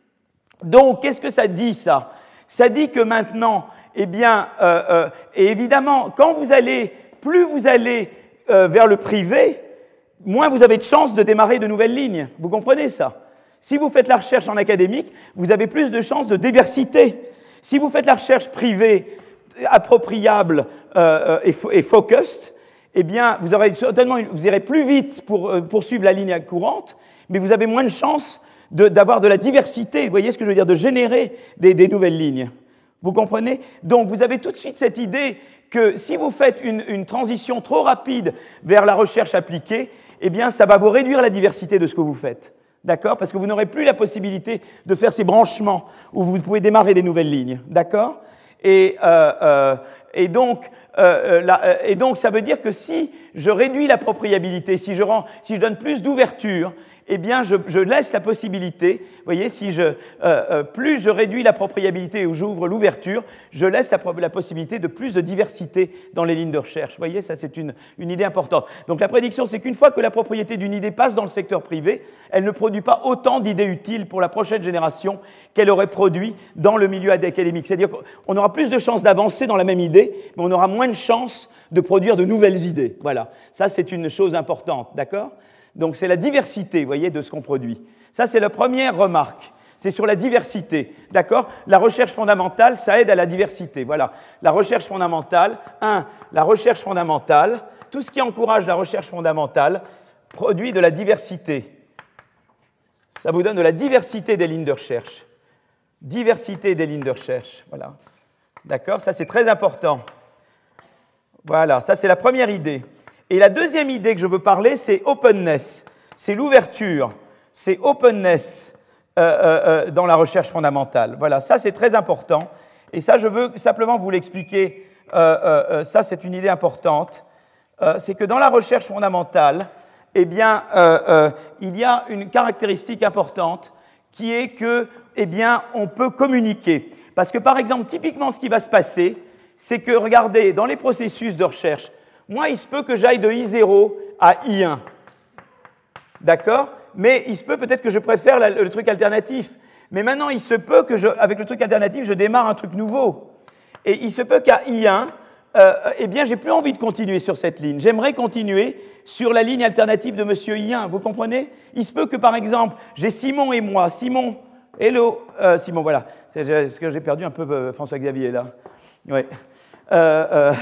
Donc, qu'est-ce que ça dit, ça? Ça dit que maintenant, eh bien, euh, euh, et évidemment, quand vous allez, plus vous allez euh, vers le privé, moins vous avez de chances de démarrer de nouvelles lignes. Vous comprenez ça? Si vous faites la recherche en académique, vous avez plus de chances de diversité. Si vous faites la recherche privée, appropriable euh, et, fo- et focused, eh bien, vous aurez certainement, vous irez plus vite pour euh, poursuivre la ligne courante, mais vous avez moins de chances De, d'avoir de la diversité, vous voyez ce que je veux dire, de générer des, des nouvelles lignes. Vous comprenez? Donc, vous avez tout de suite cette idée que si vous faites une, une transition trop rapide vers la recherche appliquée, eh bien, ça va vous réduire la diversité de ce que vous faites. D'accord? Parce que vous n'aurez plus la possibilité de faire ces branchements où vous pouvez démarrer des nouvelles lignes. D'accord? Et, euh, euh, et, donc, euh, la, et donc, ça veut dire que si je réduis la propriabilité, si je, rends, si je donne plus d'ouverture, eh bien, je, je laisse la possibilité, vous voyez, si je, euh, euh, plus je réduis la propriabilité ou j'ouvre l'ouverture, je laisse la, la possibilité de plus de diversité dans les lignes de recherche. Vous voyez, ça c'est une, une idée importante. Donc la prédiction, c'est qu'une fois que la propriété d'une idée passe dans le secteur privé, elle ne produit pas autant d'idées utiles pour la prochaine génération qu'elle aurait produit dans le milieu académique. C'est-à-dire qu'on aura plus de chances d'avancer dans la même idée, mais on aura moins de chances de produire de nouvelles idées. Voilà, ça c'est une chose importante, d'accord ? Donc c'est la diversité, vous voyez, de ce qu'on produit. Ça, c'est la première remarque. C'est sur la diversité, d'accord ? La recherche fondamentale, ça aide à la diversité. Voilà, la recherche fondamentale. Un, la recherche fondamentale, tout ce qui encourage la recherche fondamentale produit de la diversité. Ça vous donne de la diversité des lignes de recherche. Diversité des lignes de recherche, voilà. D'accord ? Ça, c'est très important. Voilà, ça, c'est la première idée. Et la deuxième idée que je veux parler, c'est openness, c'est l'ouverture, c'est openness euh, euh, dans la recherche fondamentale. Voilà, ça c'est très important. Et ça, je veux simplement vous l'expliquer. Euh, euh, ça, c'est une idée importante. Euh, c'est que dans la recherche fondamentale, eh bien, euh, euh, il y a une caractéristique importante qui est que, eh bien, on peut communiquer. Parce que, par exemple, typiquement, ce qui va se passer, c'est que, regardez, dans les processus de recherche, moi, il se peut que j'aille de I zéro à I un. D'accord ? Mais il se peut peut-être que je préfère la, le truc alternatif. Mais maintenant, il se peut que, je, avec le truc alternatif, je démarre un truc nouveau. Et il se peut qu'à I un, euh, eh bien, j'ai plus envie de continuer sur cette ligne. J'aimerais continuer sur la ligne alternative de Monsieur I un. Vous comprenez ? Il se peut que, par exemple, j'ai Simon et moi. Simon, hello. Euh, Simon, voilà. C'est parce que j'ai perdu un peu euh, François-Xavier, là. Oui. Euh... euh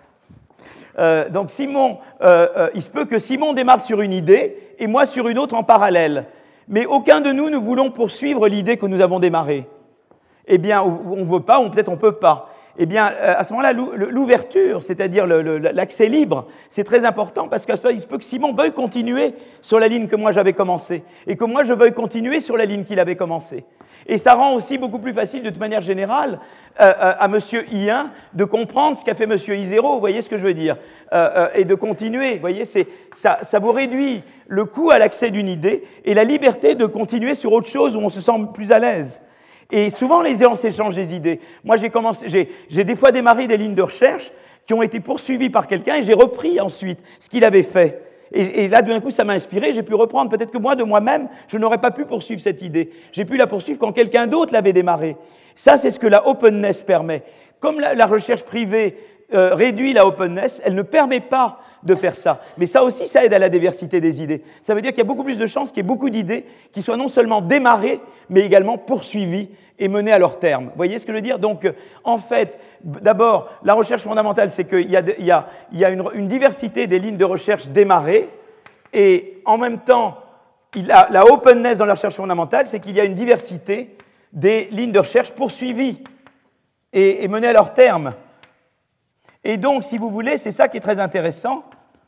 Euh, donc Simon, euh, euh, il se peut que Simon démarre sur une idée et moi sur une autre en parallèle. Mais aucun de nous ne voulons poursuivre l'idée que nous avons démarrée. Eh bien, on ne veut pas, ou peut-être on ne peut pas. Eh bien, à ce moment-là, l'ouverture, c'est-à-dire l'accès libre, c'est très important parce qu'à ce moment-là, il se peut que Simon veuille continuer sur la ligne que moi j'avais commencée et que moi je veuille continuer sur la ligne qu'il avait commencée. Et ça rend aussi beaucoup plus facile, de toute manière générale, euh, à Monsieur I un de comprendre ce qu'a fait Monsieur I zéro, vous voyez ce que je veux dire, euh, euh, et de continuer. Vous voyez, ça, ça vous réduit le coût à l'accès d'une idée et la liberté de continuer sur autre chose où on se sent plus à l'aise. Et souvent, les gens s'échangent des idées. Moi, j'ai commencé, j'ai, j'ai des fois démarré des lignes de recherche qui ont été poursuivies par quelqu'un et j'ai repris ensuite ce qu'il avait fait. Et, et là, d'un coup, ça m'a inspiré, j'ai pu reprendre. Peut-être que moi, de moi-même, je n'aurais pas pu poursuivre cette idée. J'ai pu la poursuivre quand quelqu'un d'autre l'avait démarrée. Ça, c'est ce que la openness permet. Comme la, la recherche privée euh, réduit la openness, elle ne permet pas de faire ça. Mais ça aussi, ça aide à la diversité des idées. Ça veut dire qu'il y a beaucoup plus de chances qu'il y ait beaucoup d'idées qui soient non seulement démarrées, mais également poursuivies et menées à leur terme. Vous voyez ce que je veux dire ? Donc, en fait, d'abord, la recherche fondamentale, c'est qu'il y a, il y a, il y a une, une diversité des lignes de recherche démarrées, et en même temps, il a, la openness dans la recherche fondamentale, c'est qu'il y a une diversité des lignes de recherche poursuivies et, et menées à leur terme. Et donc, si vous voulez, c'est ça qui est très intéressant,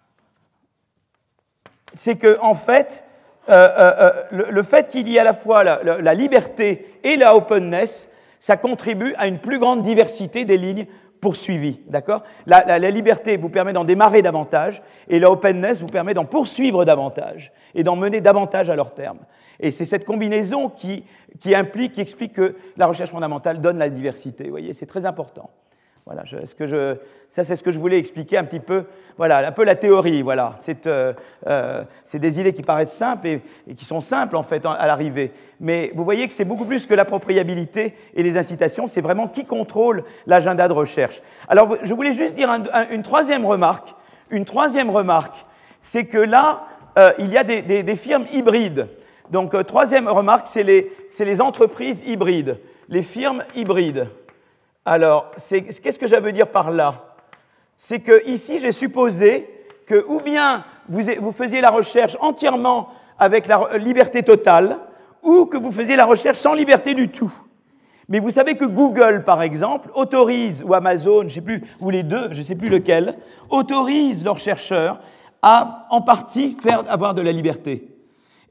c'est que, en fait, euh, euh, le, le fait qu'il y ait à la fois la, la, la liberté et la openness, ça contribue à une plus grande diversité des lignes poursuivies, d'accord ? la, la, la liberté vous permet d'en démarrer davantage, et la openness vous permet d'en poursuivre davantage, et d'en mener davantage à leur terme. Et c'est cette combinaison qui, qui implique, qui explique que la recherche fondamentale donne la diversité, vous voyez, c'est très important. Voilà, je, ce que je, ça c'est ce que je voulais expliquer un petit peu, voilà, un peu la théorie, voilà. C'est, euh, euh, c'est des idées qui paraissent simples et, et qui sont simples en fait à l'arrivée. Mais vous voyez que c'est beaucoup plus que la propriabilité et les incitations, c'est vraiment qui contrôle l'agenda de recherche. Alors je voulais juste dire un, un, une troisième remarque, une troisième remarque, c'est que là, euh, il y a des, des, des firmes hybrides. Donc euh, troisième remarque, c'est les, c'est les entreprises hybrides, les firmes hybrides. Alors, c'est, qu'est-ce que ça veut dire par là ? C'est que ici, j'ai supposé que ou bien vous, vous faisiez la recherche entièrement avec la liberté totale, ou que vous faisiez la recherche sans liberté du tout. Mais vous savez que Google, par exemple, autorise, ou Amazon, je ne sais plus, ou les deux, je ne sais plus lequel, autorise leurs chercheurs à, en partie, faire avoir de la liberté.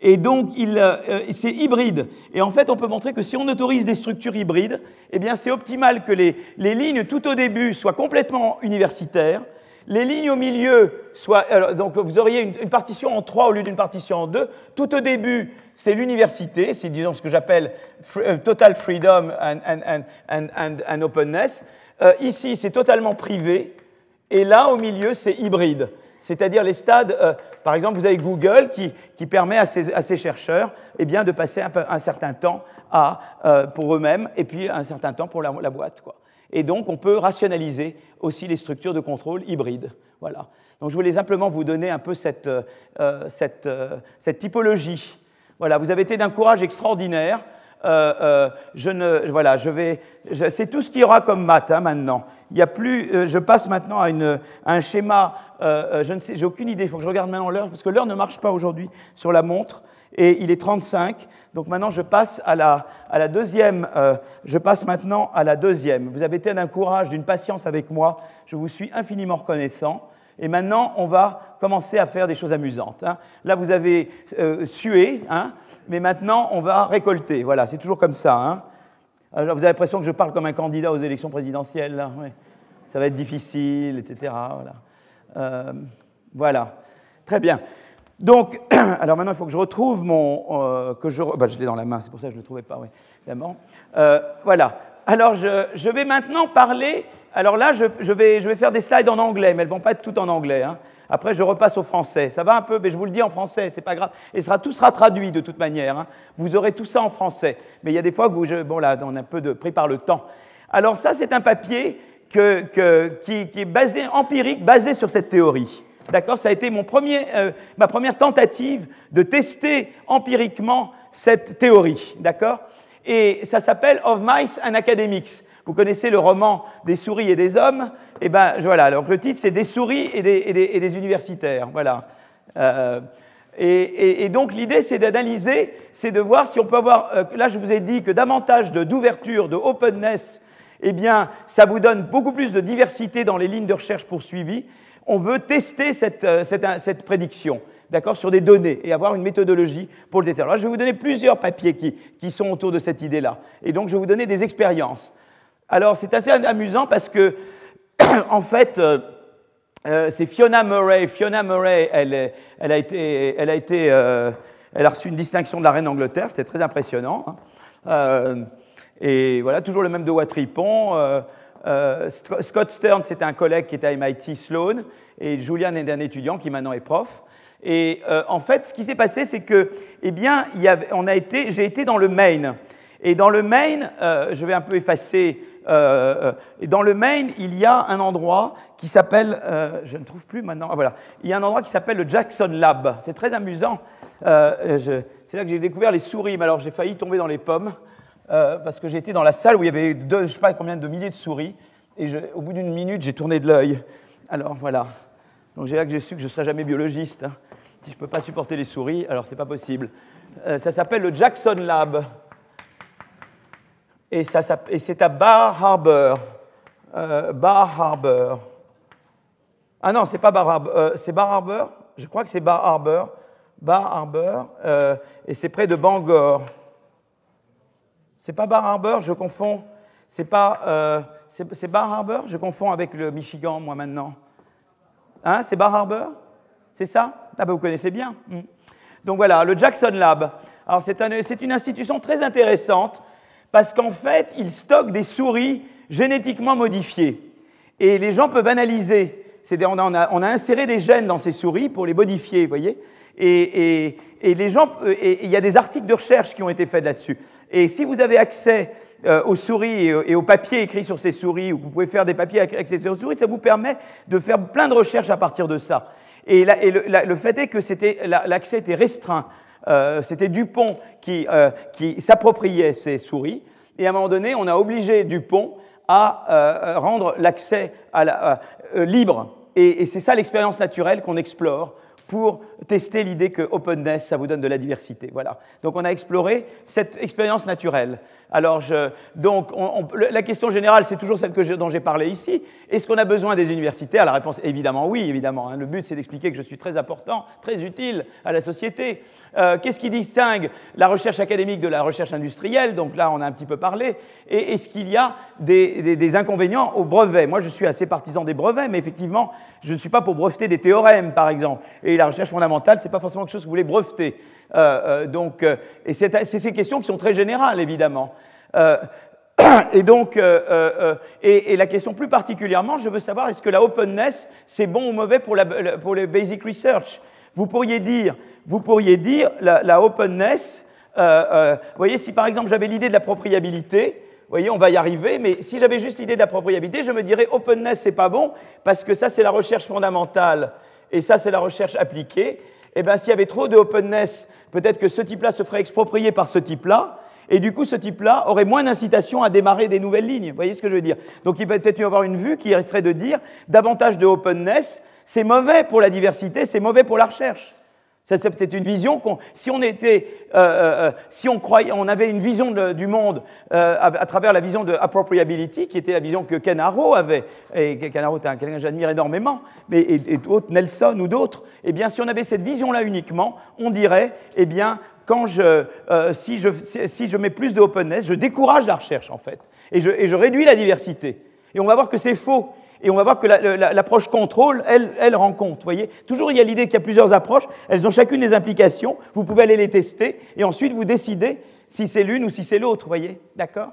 Et donc, il, euh, c'est hybride. Et en fait, on peut montrer que si on autorise des structures hybrides, eh bien, c'est optimal que les, les lignes tout au début soient complètement universitaires, les lignes au milieu soient... Alors, donc, vous auriez une, une partition en trois au lieu d'une partition en deux. Tout au début, c'est l'université, c'est, disons, ce que j'appelle free, uh, total freedom and, and, and, and, and openness. Euh, ici, c'est totalement privé. Et là, au milieu, c'est hybride. C'est-à-dire les stades, euh, par exemple, vous avez Google qui, qui permet à ces, à ces chercheurs eh bien, de passer un, peu, un certain temps à, euh, pour eux-mêmes et puis un certain temps pour la, la boîte, quoi. Et donc, on peut rationaliser aussi les structures de contrôle hybrides. Voilà. Donc, je voulais simplement vous donner un peu cette, euh, cette, euh, cette typologie. Voilà, vous avez été d'un courage extraordinaire. Euh, euh, je ne, voilà, je vais, je, c'est tout ce qu'il y aura comme maths hein, maintenant. Il y a plus, euh, je passe maintenant à, une, à un schéma. Euh, je ne sais, j'ai aucune idée. Il faut que je regarde maintenant l'heure parce que l'heure ne marche pas aujourd'hui sur la montre et il est trente-cinq. Donc maintenant, je passe à la, à la deuxième. Euh, je passe maintenant à la deuxième. Vous avez été d'un courage, d'une patience avec moi. Je vous suis infiniment reconnaissant. Et maintenant, on va commencer à faire des choses amusantes. Hein. Là, vous avez euh, sué. Hein. Mais maintenant, on va récolter. Voilà, c'est toujours comme ça. Hein. Alors, vous avez l'impression que je parle comme un candidat aux élections présidentielles. Là. Oui. Ça va être difficile, et cetera. Voilà. Euh, voilà. Très bien. Donc, alors maintenant, il faut que je retrouve mon... Euh, que je, bah, je l'ai dans la main, c'est pour ça que je ne le trouvais pas, oui, évidemment. Euh, voilà. Alors, je, je vais maintenant parler... Alors là, je, je, vais, je vais faire des slides en anglais, mais elles ne vont pas être toutes en anglais. Hein. Après, je repasse au français. Ça va un peu, mais je vous le dis en français, c'est pas grave. Et sera, tout sera traduit de toute manière. Hein. Vous aurez tout ça en français. Mais il y a des fois que vous, je, bon là, on est un peu de, pris par le temps. Alors ça, c'est un papier que, que, qui, qui est basé, empirique, basé sur cette théorie. D'accord ? Ça a été mon premier, euh, ma première tentative de tester empiriquement cette théorie. D'accord ? Et ça s'appelle Of Mice and Academics. Vous connaissez le roman Des souris et des hommes ? Eh bien, voilà. Donc le titre, c'est Des souris et des, et des, et des universitaires. Voilà. Euh, et, et, et donc l'idée, c'est d'analyser, c'est de voir si on peut avoir. Euh, là, je vous ai dit que davantage de, d'ouverture, de openness, eh bien, ça vous donne beaucoup plus de diversité dans les lignes de recherche poursuivies. On veut tester cette, cette, cette prédiction. D'accord, sur des données et avoir une méthodologie pour le tester. Alors là, je vais vous donner plusieurs papiers qui, qui sont autour de cette idée-là. Et donc, je vais vous donner des expériences. Alors, c'est assez amusant parce que, en fait, euh, euh, c'est Fiona Murray. Fiona Murray, elle, elle a été, elle a été, euh, elle a reçu une distinction de la reine d'Angleterre. C'était très impressionnant. Hein. Euh, et voilà, toujours le même de Watripon. Euh, euh, Scott Stern, c'était un collègue qui était à M I T Sloan. Et Julian est un étudiant qui maintenant est prof. Et euh, en fait, ce qui s'est passé, c'est que, eh bien, il y avait, on a été, j'ai été dans le Maine. Et dans le Maine, euh, je vais un peu effacer. Euh, et dans le Maine, il y a un endroit qui s'appelle, euh, je ne trouve plus maintenant. Ah, voilà, il y a un endroit qui s'appelle le Jackson Lab. C'est très amusant. Euh, je, c'est là que j'ai découvert les souris. Mais alors, j'ai failli tomber dans les pommes euh, parce que j'étais dans la salle où il y avait deux, je ne sais pas combien de milliers de souris. Et je, au bout d'une minute, j'ai tourné de l'œil. Alors voilà. Donc c'est là que j'ai su que je ne serais jamais biologiste. Hein. Si je ne peux pas supporter les souris, alors ce n'est pas possible. Euh, ça s'appelle le Jackson Lab. Et, ça, et c'est à Bar Harbor. Euh, Bar Harbor. Ah non, c'est pas Bar Harbor. Euh, c'est Bar Harbor. Je crois que c'est Bar Harbor. Bar Harbor. Euh, et c'est près de Bangor. C'est pas Bar Harbor, je confonds. C'est pas. Euh, c'est, c'est Bar Harbor, je confonds avec le Michigan, moi maintenant. Hein, c'est Bar Harbor ? C'est ça ? Ah ben vous connaissez bien. Donc voilà, le Jackson Lab. Alors c'est, un, c'est une institution très intéressante parce qu'en fait, il stocke des souris génétiquement modifiées. Et les gens peuvent analyser. C'est, on, a, on a inséré des gènes dans ces souris pour les modifier, vous voyez. Et, et, et les gens, et il y a des articles de recherche qui ont été faits là-dessus. Et si vous avez accès euh, aux souris et, et aux papiers écrits sur ces souris, ou vous pouvez faire des papiers avec ces souris, ça vous permet de faire plein de recherches à partir de ça. Et, la, et le, la, le fait est que c'était, la, l'accès était restreint. Euh, c'était Dupont qui, euh, qui s'appropriait ces souris. Et à un moment donné, on a obligé Dupont à euh, rendre l'accès à la, euh, libre. Et, et c'est ça l'expérience naturelle qu'on explore pour tester l'idée que openness, ça vous donne de la diversité. Voilà. Donc on a exploré cette expérience naturelle. Alors, je, donc, on, on, la question générale, c'est toujours celle que je, dont j'ai parlé ici. Est-ce qu'on a besoin des universitaires? La réponse, évidemment, oui, évidemment. Hein. Le but, c'est d'expliquer que je suis très important, très utile à la société. Euh, qu'est-ce qui distingue la recherche académique de la recherche industrielle? Donc là, on a un petit peu parlé. Et est-ce qu'il y a des, des, des inconvénients au brevet? Moi, je suis assez partisan des brevets, mais effectivement, je ne suis pas pour breveter des théorèmes, par exemple. Et la recherche fondamentale, ce n'est pas forcément quelque chose que vous voulez breveter. Euh, euh, donc, euh, et c'est, c'est ces questions qui sont très générales, évidemment. Euh, et donc, euh, euh, et, et la question plus particulièrement, je veux savoir, est-ce que la openness, c'est bon ou mauvais pour, la, pour les basic research? Vous pourriez dire, vous pourriez dire la, la openness, euh, euh, vous voyez, si par exemple j'avais l'idée de la propriabilité, vous voyez, on va y arriver, mais si j'avais juste l'idée de la propriabilité, je me dirais openness, c'est pas bon, parce que ça, c'est la recherche fondamentale, et ça, c'est la recherche appliquée. Eh bien, s'il y avait trop de openness, peut-être que ce type-là se ferait exproprier par ce type-là, et du coup, ce type-là aurait moins d'incitation à démarrer des nouvelles lignes. Vous voyez ce que je veux dire? Donc, il peut peut-être y avoir une vue qui serait de dire davantage de openness, c'est mauvais pour la diversité, c'est mauvais pour la recherche. C'est une vision qu'on, si on était, euh, euh, si on croyait, on avait une vision de, du monde euh, à, à travers la vision de appropriability, qui était la vision que Ken Arrow avait, et Ken Arrow est quelqu'un que j'admire énormément, mais et, et d'autres, Nelson ou d'autres, eh bien, si on avait cette vision-là uniquement, on dirait, eh bien, quand je, euh, si je, si je mets plus de openness, je décourage la recherche en fait, et je, et je réduis la diversité. Et on va voir que c'est faux. Et on va voir que la, la, l'approche contrôle, elle, elle rend compte. Vous voyez, toujours il y a l'idée qu'il y a plusieurs approches, elles ont chacune des implications, vous pouvez aller les tester, et ensuite vous décidez si c'est l'une ou si c'est l'autre, vous voyez, d'accord?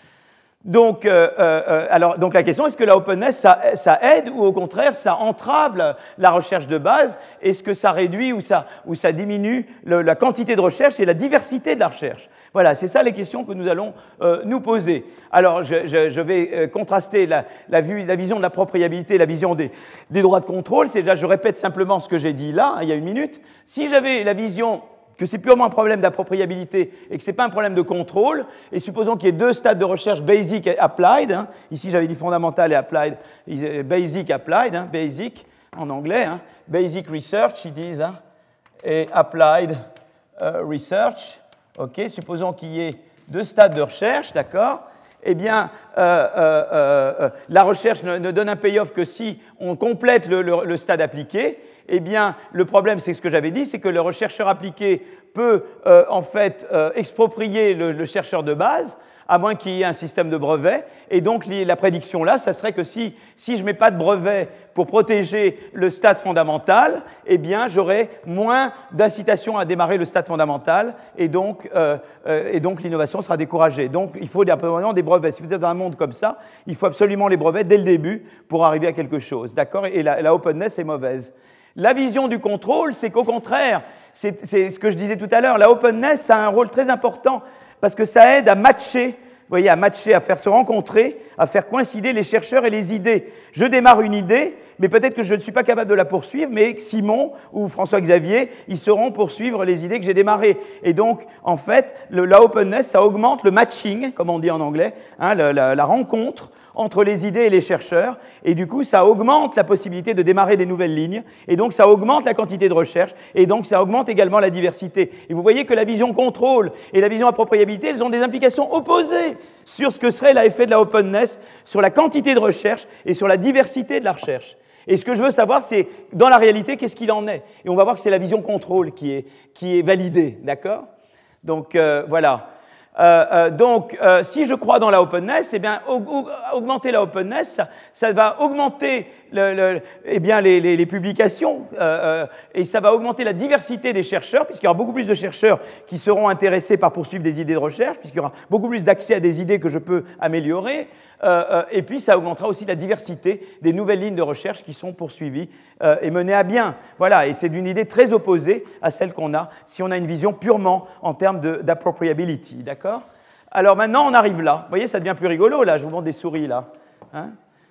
Donc, euh, euh, alors, donc la question, est-ce que la openness, ça, ça aide ou au contraire, ça entrave la, la recherche de base? Est-ce que ça réduit ou ça, ou ça diminue le, la quantité de recherche et la diversité de la recherche? Voilà, c'est ça les questions que nous allons euh, nous poser. Alors, je, je, je vais euh, contraster la, la, vue, la vision de la propriabilité et la vision des, des droits de contrôle. C'est déjà, je répète simplement ce que j'ai dit là, hein, il y a une minute. Si j'avais la vision que c'est purement un problème d'appropriabilité et que ce n'est pas un problème de contrôle, et supposons qu'il y ait deux stades de recherche, basic et applied, hein, ici j'avais dit fondamental et applied, basic, applied, hein, basic en anglais, hein, basic research, ils disent, hein, et applied uh, research, ok, supposons qu'il y ait deux stades de recherche, d'accord, eh bien, euh, euh, euh, la recherche ne, ne donne un payoff que si on complète le, le, le stade appliqué. Eh bien, le problème, c'est ce que j'avais dit, c'est que le rechercheur appliqué peut, euh, en fait, euh, exproprier le, le chercheur de base, à moins qu'il y ait un système de brevet. Et donc, la prédiction là, ça serait que si, si je ne mets pas de brevet pour protéger le stade fondamental, eh bien, j'aurai moins d'incitation à démarrer le stade fondamental, et donc, euh, euh, et donc l'innovation sera découragée. Donc, il faut absolument des brevets. Si vous êtes dans un monde comme ça, il faut absolument les brevets dès le début pour arriver à quelque chose. D'accord? Et la, la openness est mauvaise. La vision du contrôle, c'est qu'au contraire, c'est, c'est ce que je disais tout à l'heure, la openness a un rôle très important parce que ça aide à matcher, vous voyez, à matcher, à faire se rencontrer, à faire coïncider les chercheurs et les idées. Je démarre une idée, mais peut-être que je ne suis pas capable de la poursuivre, mais Simon ou François-Xavier, ils sauront poursuivre les idées que j'ai démarrées. Et donc, en fait, le, la openness, ça augmente le matching, comme on dit en anglais, hein, la, la, la rencontre entre les idées et les chercheurs, et du coup, ça augmente la possibilité de démarrer des nouvelles lignes, et donc ça augmente la quantité de recherche, et donc ça augmente également la diversité. Et vous voyez que la vision contrôle et la vision appropriabilité, elles ont des implications opposées sur ce que serait l'effet de la openness, sur la quantité de recherche et sur la diversité de la recherche. Et ce que je veux savoir, c'est, dans la réalité, qu'est-ce qu'il en est? Et on va voir que c'est la vision contrôle qui est, qui est validée, d'accord? Donc, euh, voilà. Euh, euh, donc, euh, si je crois dans la openness, eh bien, aug- augmenter la openness, ça, ça va augmenter le, le, eh bien, les, les, les publications euh, euh, et ça va augmenter la diversité des chercheurs, puisqu'il y aura beaucoup plus de chercheurs qui seront intéressés par poursuivre des idées de recherche, puisqu'il y aura beaucoup plus d'accès à des idées que je peux améliorer. Euh, euh, et puis, ça augmentera aussi la diversité des nouvelles lignes de recherche qui sont poursuivies euh, et menées à bien. Voilà, et c'est d'une idée très opposée à celle qu'on a si on a une vision purement en termes de, d'appropriability. D'accord? Alors maintenant, on arrive là. Vous voyez, ça devient plus rigolo, là. Je vous montre des souris, là. Hein?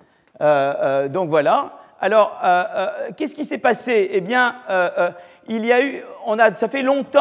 euh, euh, donc voilà. Alors, euh, euh, qu'est-ce qui s'est passé? Eh bien, euh, euh, il y a eu, on a, ça fait longtemps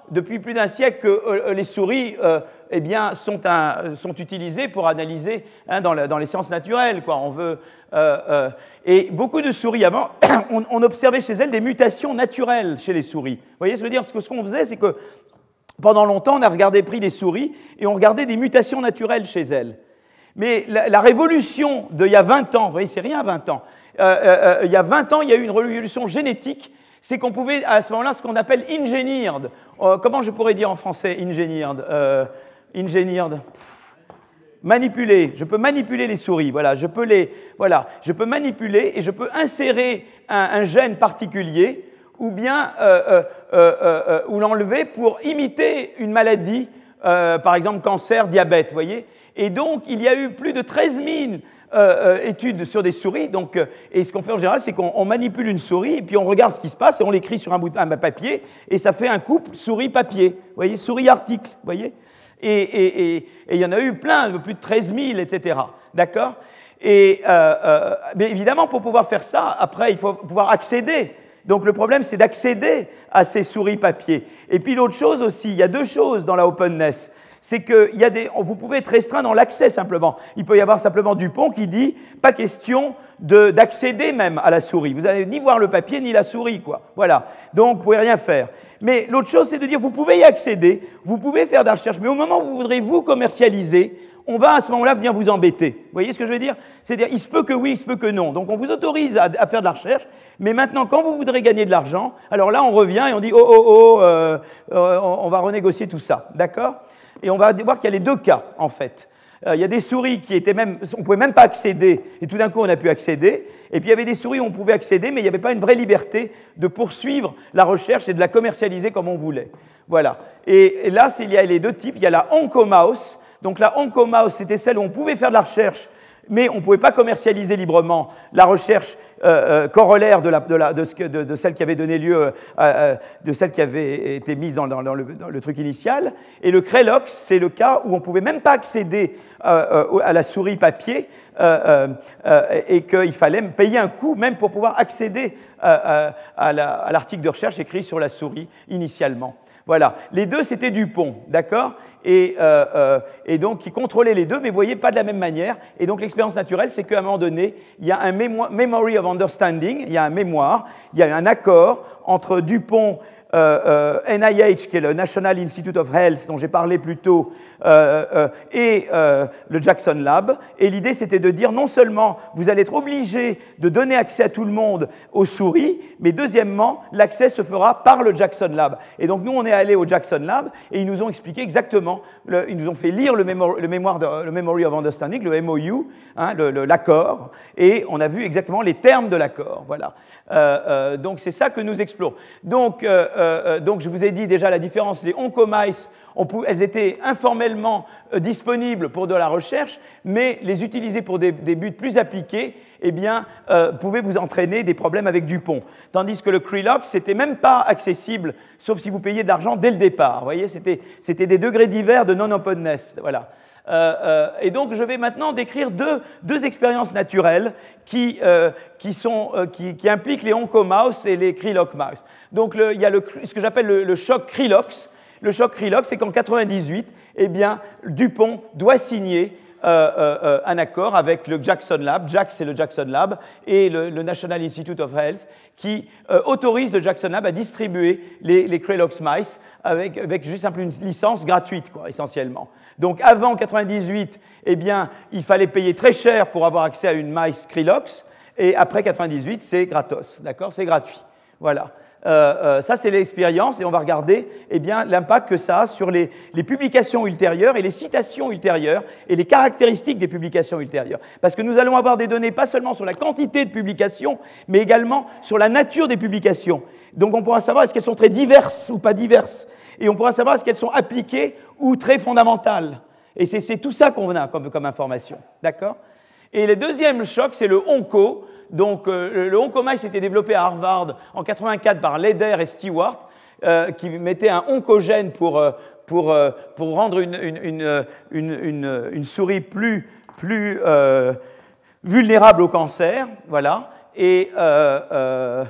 depuis plus d'un siècle que euh, les souris euh, eh bien, sont, un, sont utilisées pour analyser hein, dans, la, dans les sciences naturelles. Quoi. On veut, euh, euh, et beaucoup de souris avant, on, on observait chez elles des mutations naturelles chez les souris. Vous voyez ce que je veux dire? Parce que ce qu'on faisait, c'est que pendant longtemps, on a regardé, pris des souris et on regardait des mutations naturelles chez elles. Mais la, la révolution d'il y a vingt ans, vous voyez, c'est rien vingt ans, euh, euh, il y a vingt ans, il y a eu une révolution génétique, c'est qu'on pouvait, à ce moment-là, ce qu'on appelle engineered. Euh, comment je pourrais dire en français engineered euh, Engineered Pff, manipuler. Je peux manipuler les souris, voilà. Je peux, les, voilà. Je peux manipuler et je peux insérer un, un gène particulier ou bien euh, euh, euh, euh, ou l'enlever pour imiter une maladie, euh, par exemple cancer, diabète, vous voyez. Et donc, il y a eu plus de treize mille euh, euh, études sur des souris. Donc, euh, et ce qu'on fait en général, c'est qu'on manipule une souris et puis on regarde ce qui se passe et on l'écrit sur un bout de un papier et ça fait un couple souris-papier. Vous voyez, souris-article, vous voyez. Et, et, et, et il y en a eu plein, plus de treize mille, et cetera. D'accord? Et euh, euh, mais évidemment, pour pouvoir faire ça, après, il faut pouvoir accéder. Donc le problème, c'est d'accéder à ces souris papier. Et puis l'autre chose aussi, il y a deux choses dans la openness. C'est que il y a des, vous pouvez être restreint dans l'accès simplement. Il peut y avoir simplement Dupont qui dit pas question de, d'accéder même à la souris. Vous n'allez ni voir le papier ni la souris, quoi. Voilà. Donc vous pouvez rien faire. Mais l'autre chose, c'est de dire vous pouvez y accéder, vous pouvez faire de la recherche, mais au moment où vous voudrez vous commercialiser, on va à ce moment-là venir vous embêter. Vous voyez ce que je veux dire? C'est-à-dire, il se peut que oui, il se peut que non. Donc on vous autorise à, à faire de la recherche, mais maintenant, quand vous voudrez gagner de l'argent, alors là, on revient et on dit oh, oh, oh, euh, euh, on va renégocier tout ça. D'accord? Et on va voir qu'il y a les deux cas, en fait. Euh, il y a des souris qui étaient même, on ne pouvait même pas accéder, et tout d'un coup on a pu accéder. Et puis il y avait des souris où on pouvait accéder, mais il n'y avait pas une vraie liberté de poursuivre la recherche et de la commercialiser comme on voulait. Voilà. Et, et là, il y a les deux types. Il y a la Oncomouse. Donc la Oncomouse, c'était celle où on pouvait faire de la recherche, mais on ne pouvait pas commercialiser librement la recherche euh, euh, corollaire de, la, de, la, de, ce que, de, de celle qui avait donné lieu, euh, euh, de celle qui avait été mise dans, dans, dans, le, dans le truc initial. Et le Crelox, c'est le cas où on ne pouvait même pas accéder euh, euh, à la souris papier euh, euh, et qu'il fallait payer un coût même pour pouvoir accéder euh, à, la, à l'article de recherche écrit sur la souris initialement. Voilà, les deux c'était Dupont, d'accord, et, euh, euh, et donc il contrôlait les deux, mais vous voyez, pas de la même manière. Et donc l'expérience naturelle, c'est qu'à un moment donné, il y a un Memory of Understanding, il y a un mémoire, il y a un accord entre Dupont, euh, euh, N I H, qui est le National Institute of Health, dont j'ai parlé plus tôt, euh, euh, et euh, le Jackson Lab. Et l'idée, c'était de dire non seulement vous allez être obligé de donner accès à tout le monde aux souris, mais deuxièmement, l'accès se fera par le Jackson Lab. Et donc nous, on est allés au Jackson Lab et ils nous ont expliqué exactement, le, ils nous ont fait lire le, mémo, le, mémoire de, le Memory of Understanding, le M O U, hein, le, le, l'accord, et on a vu exactement les termes de l'accord. Voilà. Euh, euh, donc c'est ça que nous explorons. Donc, euh, euh, donc je vous ai dit déjà la différence, les oncomice, on pouvait, elles étaient informellement euh, disponibles pour de la recherche, mais les utiliser pour des, des buts plus appliqués, eh bien, euh, pouvaient vous entraîner des problèmes avec Dupont. Tandis que le Crelox, c'était même pas accessible, sauf si vous payiez de l'argent dès le départ. Vous voyez, c'était, c'était des degrés divers de non-openness. Voilà. Euh, euh, et donc, je vais maintenant décrire deux, deux expériences naturelles qui, euh, qui, sont, euh, qui, qui impliquent les oncomouse et les Crelox mouse. Donc, le, il y a le, ce que j'appelle le, le choc Crelox. Le choc Crelox, c'est qu'en quatre-vingt-dix-huit, eh bien, Dupont doit signer euh, euh, un accord avec le Jackson Lab, J A X c'est le Jackson Lab, et le, le National Institute of Health, qui euh, autorise le Jackson Lab à distribuer les, les Crelox mice avec, avec juste une licence gratuite, quoi, essentiellement. Donc avant quatre-vingt-dix-huit, eh bien, il fallait payer très cher pour avoir accès à une mice Crelox, et après quatre-vingt-dix-huit, c'est gratos, d'accord, c'est gratuit. Voilà. Euh, euh, ça, c'est l'expérience, et on va regarder eh bien, l'impact que ça a sur les, les publications ultérieures et les citations ultérieures et les caractéristiques des publications ultérieures. Parce que nous allons avoir des données pas seulement sur la quantité de publications, mais également sur la nature des publications. Donc on pourra savoir est-ce qu'elles sont très diverses ou pas diverses, et on pourra savoir est-ce qu'elles sont appliquées ou très fondamentales. Et c'est, c'est tout ça qu'on a comme, comme information. D'accord ? Et le deuxième choc, c'est le onco. Donc, euh, le oncomice a été développé à Harvard en quatre-vingt-quatre par Leder et Stewart, euh, qui mettaient un oncogène pour, euh, pour, euh, pour rendre une, une, une, une, une, une souris plus, plus euh, vulnérable au cancer. Voilà. Et, euh, euh,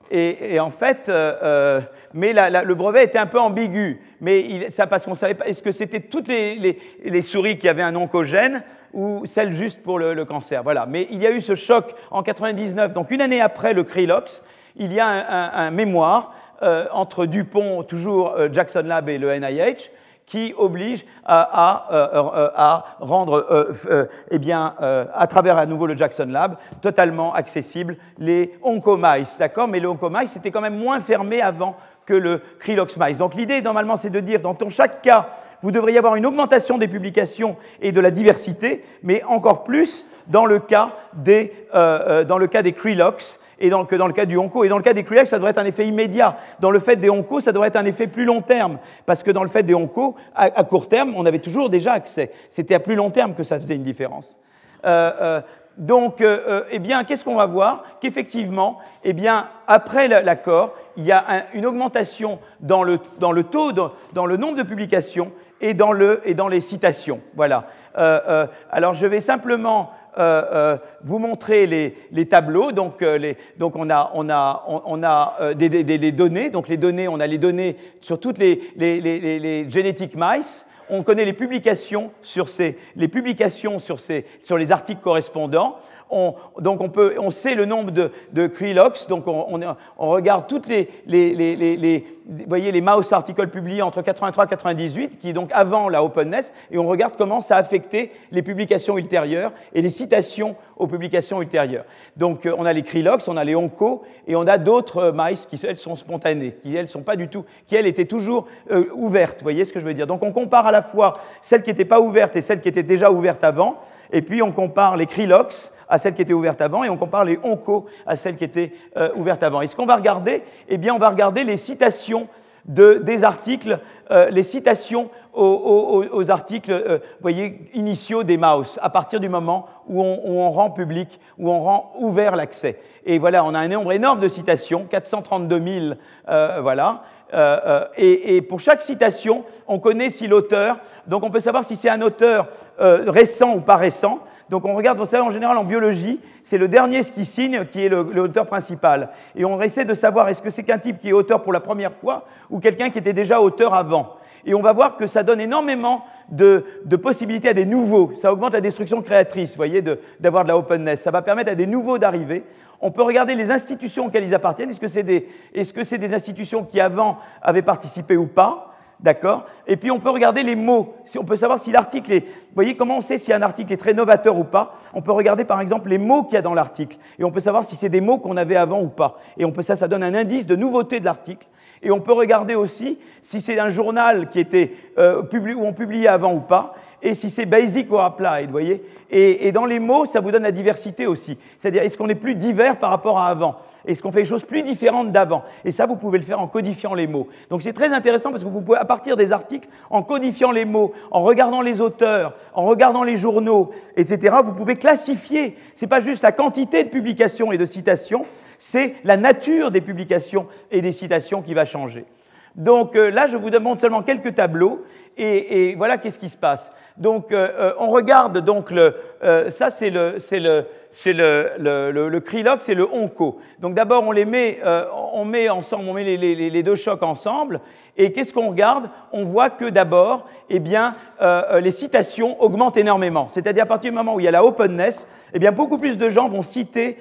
Et, et en fait, euh, euh, mais la, la, le brevet était un peu ambigu. Mais il, ça parce qu'on ne savait pas, est-ce que c'était toutes les, les, les souris qui avaient un oncogène ou celles juste pour le, le cancer. Voilà. Mais il y a eu ce choc en quatre-vingt-dix-neuf, donc une année après le Krilox, il y a un, un, un mémoire euh, entre Dupont, toujours euh, Jackson Lab et le N I H, qui oblige à, à, euh, à rendre, euh, euh, eh bien, euh, à travers à nouveau le Jackson Lab, totalement accessibles les oncomice, d'accord? Mais le oncomice était quand même moins fermé avant que le Krilox mice. Donc l'idée, normalement, c'est de dire, dans chaque cas, vous devriez avoir une augmentation des publications et de la diversité, mais encore plus dans le cas des, euh, dans le cas des Krilox, et dans, que dans le cas du onco. Et dans le cas des Krilox, ça devrait être un effet immédiat. Dans le fait des oncos, ça devrait être un effet plus long terme. Parce que dans le fait des oncos, à, à court terme, on avait toujours déjà accès. C'était à plus long terme que ça faisait une différence. Euh, euh, donc, euh, eh bien, qu'est-ce qu'on va voir? Qu'effectivement, eh bien, après l'accord, il y a un, une augmentation dans le, dans le taux, dans, dans le nombre de publications et dans, le, et dans les citations. Voilà. Euh, euh, alors, je vais simplement Euh, euh, vous montrer les, les tableaux. Donc, euh, les, donc on a, on a, on, on a euh, des, des, des données. Donc les données, on a les données sur toutes les, les, les, les, les genetic mice. On connaît les publications sur ces, les publications sur, ces, sur les articles correspondants. On, donc on, peut, on sait le nombre de, de Krilox, donc on, on, on regarde toutes les, les, les, les, les, vous voyez, les mouse articles publiés entre quatre-vingt-trois et quatre-vingt-dix-huit, qui est donc avant la openness, et on regarde comment ça a affecté les publications ultérieures et les citations aux publications ultérieures. Donc on a les Krilox, on a les oncos, et on a d'autres mice qui, elles, sont spontanées, qui, elles, sont pas du tout, qui, elles, étaient toujours euh, ouvertes, vous voyez ce que je veux dire. Donc on compare à la fois celles qui n'étaient pas ouvertes et celles qui étaient déjà ouvertes avant, et puis on compare les Krilox à celles qui étaient ouvertes avant, et on compare les oncos à celles qui étaient euh, ouvertes avant. Et ce qu'on va regarder, eh bien, on va regarder les citations de, des articles, euh, les citations aux, aux, aux articles, euh, voyez, initiaux des mouse, à partir du moment où on, où on rend public, où on rend ouvert l'accès. Et voilà, on a un nombre énorme de citations, quatre cent trente-deux mille, euh, voilà. Euh, euh, et, et pour chaque citation, on connaît si l'auteur, donc on peut savoir si c'est un auteur euh, récent ou pas récent. Donc on regarde, vous savez, en général en biologie, c'est le dernier qui signe qui est l'auteur principal. Et on essaie de savoir est-ce que c'est qu'un type qui est auteur pour la première fois ou quelqu'un qui était déjà auteur avant. Et on va voir que ça donne énormément de, de possibilités à des nouveaux. Ça augmente la destruction créatrice, vous voyez, d'avoir de, de la openness. Ça va permettre à des nouveaux d'arriver. On peut regarder les institutions auxquelles ils appartiennent. Est-ce que c'est des, est-ce que c'est des institutions qui avant avaient participé ou pas? D'accord? Et puis on peut regarder les mots. Si on peut savoir si l'article est... Vous voyez comment on sait si un article est très novateur ou pas? On peut regarder par exemple les mots qu'il y a dans l'article. Et on peut savoir si c'est des mots qu'on avait avant ou pas. Et on peut, ça, ça donne un indice de nouveauté de l'article. Et on peut regarder aussi si c'est un journal qui était, euh, publié, où on publiait avant ou pas, et si c'est basic ou applied, vous voyez. Et, et dans les mots, ça vous donne la diversité aussi. C'est-à-dire, est-ce qu'on est plus divers par rapport à avant? Est-ce qu'on fait des choses plus différentes d'avant? Et ça, vous pouvez le faire en codifiant les mots. Donc c'est très intéressant parce que vous pouvez, à partir des articles, en codifiant les mots, en regardant les auteurs, en regardant les journaux, et cetera, vous pouvez classifier. Ce n'est pas juste la quantité de publications et de citations, c'est la nature des publications et des citations qui va changer. Donc euh, là, je vous montre seulement quelques tableaux, et, et voilà qu'est-ce qui se passe. Donc euh, on regarde, donc le, euh, ça c'est le... C'est le c'est le, le, le, le Krilox et le onco. Donc d'abord, on les met, euh, on met ensemble, on met les, les, les deux chocs ensemble, et qu'est-ce qu'on regarde? On voit que d'abord, eh bien, euh, les citations augmentent énormément. C'est-à-dire à partir du moment où il y a la openness, eh bien, beaucoup plus de gens vont citer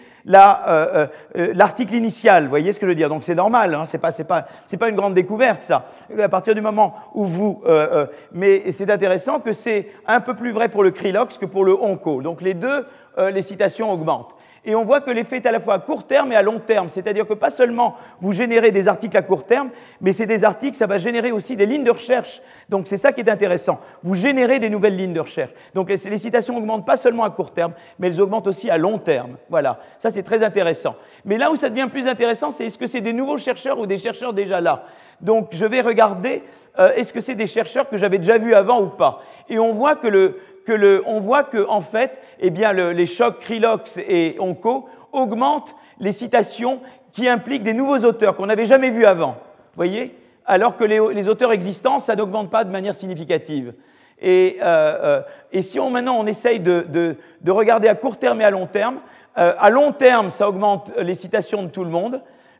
la, euh, euh, l'article initial. Vous voyez ce que je veux dire? Donc c'est normal, hein, c'est pas, c'est pas, c'est pas une grande découverte ça. À partir du moment où vous, euh, euh, mais c'est intéressant que c'est un peu plus vrai pour le Krilox que pour le onco. Donc les deux Euh, les citations augmentent. Et on voit que l'effet est à la fois à court terme et à long terme. C'est-à-dire que pas seulement vous générez des articles à court terme, mais c'est des articles, ça va générer aussi des lignes de recherche. Donc c'est ça qui est intéressant. Vous générez des nouvelles lignes de recherche. Donc les, les citations augmentent pas seulement à court terme, mais elles augmentent aussi à long terme. Voilà, ça c'est très intéressant. Mais là où ça devient plus intéressant, c'est est-ce que c'est des nouveaux chercheurs ou des chercheurs déjà là? Donc je vais regarder, euh, est-ce que c'est des chercheurs que j'avais déjà vus avant ou pas? Et on voit que le... Que le, on voit que en fait, eh bien, le, les chocs Krilox et onco augmentent les citations qui impliquent des nouveaux auteurs qu'on n'avait jamais vus avant. Vous voyez? Alors que les, les auteurs existants, ça n'augmente pas de manière significative. Et, euh, euh, et si on, maintenant on essaye de, de, de regarder à court terme et à long terme, euh, à long terme, ça augmente les citations de tout le monde,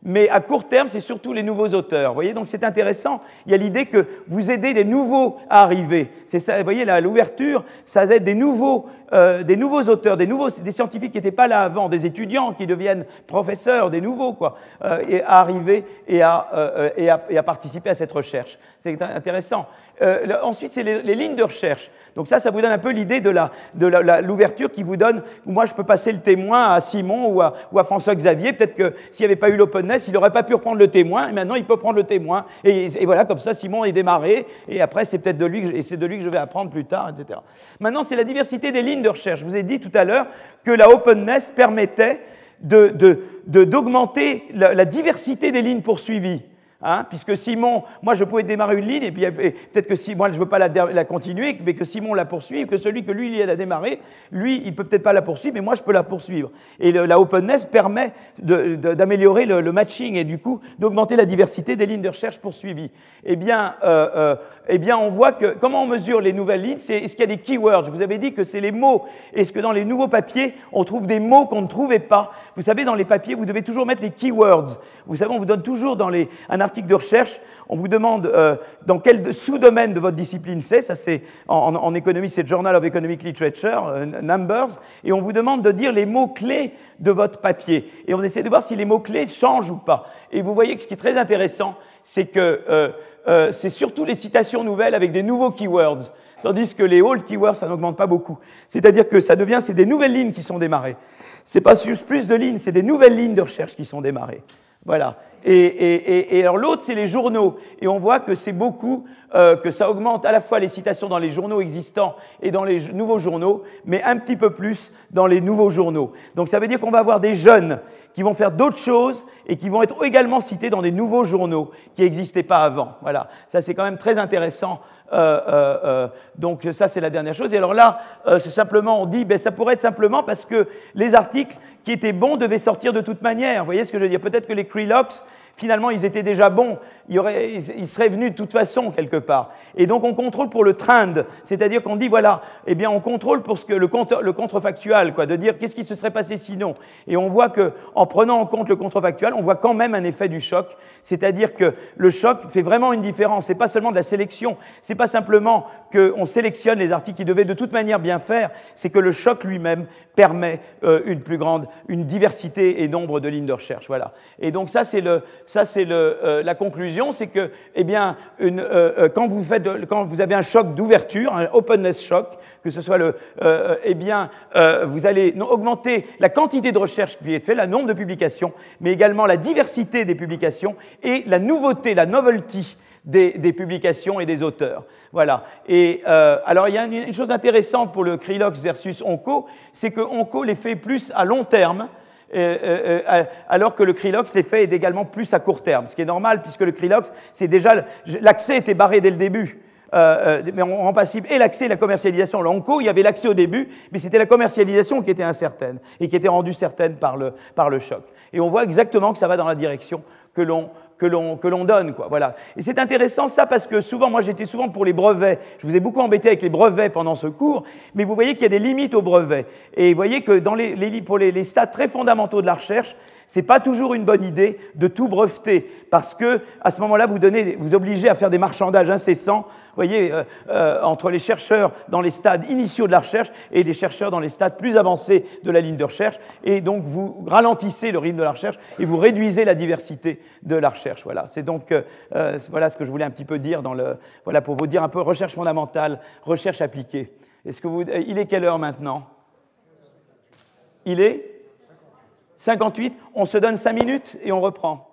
Mais à court terme, c'est surtout les nouveaux auteurs. Vous voyez, donc c'est intéressant. Il y a l'idée que vous aidez des nouveaux à arriver. C'est ça, vous voyez, là, l'ouverture, ça aide des nouveaux, euh, des nouveaux auteurs, des, nouveaux, des scientifiques qui n'étaient pas là avant, des étudiants qui deviennent professeurs, des nouveaux, quoi, euh, et à arriver et à, euh, et, à, et à participer à cette recherche. C'est intéressant. Euh, le, ensuite, c'est les, les lignes de recherche. Donc ça, ça vous donne un peu l'idée de la, de la, la, l'ouverture qui vous donne, moi je peux passer le témoin à Simon ou à, ou à François-Xavier, peut-être que s'il n'y avait pas eu l'openness, il n'aurait pas pu reprendre le témoin, et maintenant il peut prendre le témoin, et, et voilà, comme ça Simon est démarré, et après c'est peut-être de lui, que je, et c'est de lui que je vais apprendre plus tard, et cetera. Maintenant, c'est la diversité des lignes de recherche. Je vous ai dit tout à l'heure que la openness permettait de, de, de, d'augmenter la, la diversité des lignes poursuivies. Hein, puisque Simon, moi je pouvais démarrer une ligne, et puis et peut-être que si moi je ne veux pas la, la continuer, mais que Simon la poursuive, que celui que lui il a démarré, lui il ne peut peut-être pas la poursuivre, mais moi je peux la poursuivre. Et le, la openness permet de, de, d'améliorer le, le matching et du coup d'augmenter la diversité des lignes de recherche poursuivies. Eh bien, euh, euh, eh bien on voit que, comment on mesure les nouvelles lignes, c'est est-ce qu'il y a des keywords? Je vous avais dit que c'est les mots. Est-ce que dans les nouveaux papiers, on trouve des mots qu'on ne trouvait pas? Vous savez, dans les papiers, vous devez toujours mettre les keywords. Vous savez, on vous donne toujours dans les, un article de recherche, on vous demande euh, dans quel sous-domaine de votre discipline c'est, ça c'est en, en, en économie, c'est Journal of Economic Literature, euh, Numbers, et on vous demande de dire les mots-clés de votre papier. Et on essaie de voir si les mots-clés changent ou pas. Et vous voyez que ce qui est très intéressant, c'est que euh, euh, c'est surtout les citations nouvelles avec des nouveaux keywords, tandis que les old keywords, ça n'augmente pas beaucoup. C'est-à-dire que ça devient, c'est des nouvelles lignes qui sont démarrées. C'est pas juste plus de lignes, c'est des nouvelles lignes de recherche qui sont démarrées. Voilà. Et, et, et, et alors l'autre, c'est les journaux. Et on voit que c'est beaucoup, euh, que ça augmente à la fois les citations dans les journaux existants et dans les nouveaux journaux, mais un petit peu plus dans les nouveaux journaux. Donc ça veut dire qu'on va avoir des jeunes qui vont faire d'autres choses et qui vont être également cités dans des nouveaux journaux qui n'existaient pas avant. Voilà. Ça, c'est quand même très intéressant. Euh, euh, euh, donc ça, c'est la dernière chose. Et alors là, euh, c'est simplement, on dit, ben, ça pourrait être simplement parce que les articles qui étaient bons devaient sortir de toute manière. Vous voyez ce que je veux dire? Peut-être que les Krelox, finalement, ils étaient déjà bons. Ils, auraient, ils seraient venus de toute façon, quelque part. Et donc, on contrôle pour le trend. C'est-à-dire qu'on dit, voilà, eh bien, on contrôle pour ce que le, contre, le contrefactual, quoi, de dire qu'est-ce qui se serait passé sinon. Et on voit qu'en prenant en compte le contrefactual, on voit quand même un effet du choc. C'est-à-dire que le choc fait vraiment une différence. C'est pas seulement de la sélection. C'est pas simplement qu'on sélectionne les articles qui devaient de toute manière bien faire. C'est que le choc lui-même permet euh, une plus grande, une diversité et nombre de lignes de recherche. Voilà. Et donc, ça, c'est le, Ça, c'est le, euh, la conclusion, c'est que, eh bien, une, euh, quand, vous faites de, quand vous avez un choc d'ouverture, un openness shock, que ce soit le, euh, eh bien, euh, vous allez augmenter la quantité de recherche qui est faite, le nombre de publications, mais également la diversité des publications et la nouveauté, la novelty des, des publications et des auteurs. Voilà. Et euh, alors, il y a une, une chose intéressante pour le Krelox versus Onco, c'est que Onco les fait plus à long terme. Euh, euh, alors que le Krelox, l'effet est également plus à court terme, ce qui est normal puisque le Krelox, c'est déjà l'accès était barré dès le début. Euh, euh, mais on rend passible et l'accès et la commercialisation. L'Onco, il y avait l'accès au début, mais c'était la commercialisation qui était incertaine et qui était rendue certaine par le, par le choc. Et on voit exactement que ça va dans la direction que l'on que l'on que l'on donne, quoi. Voilà. Et c'est intéressant ça parce que souvent, moi j'étais souvent pour les brevets. Je vous ai beaucoup embêté avec les brevets pendant ce cours, mais vous voyez qu'il y a des limites aux brevets. Et vous voyez que dans les, les pour les, les stades très fondamentaux de la recherche, c'est pas toujours une bonne idée de tout breveter parce que à ce moment-là, vous donnez, vous obligez à faire des marchandages incessants. Vous voyez, euh, euh, entre les chercheurs dans les stades initiaux de la recherche et les chercheurs dans les stades plus avancés de la ligne de recherche, et donc vous ralentissez le rythme de la recherche et vous réduisez la diversité de la recherche. Voilà, c'est donc euh, voilà ce que je voulais un petit peu dire dans le, voilà pour vous dire un peu recherche fondamentale, recherche appliquée. Est-ce que vous, il est quelle heure maintenant? Il est cinquante-huit. On se donne cinq minutes et on reprend.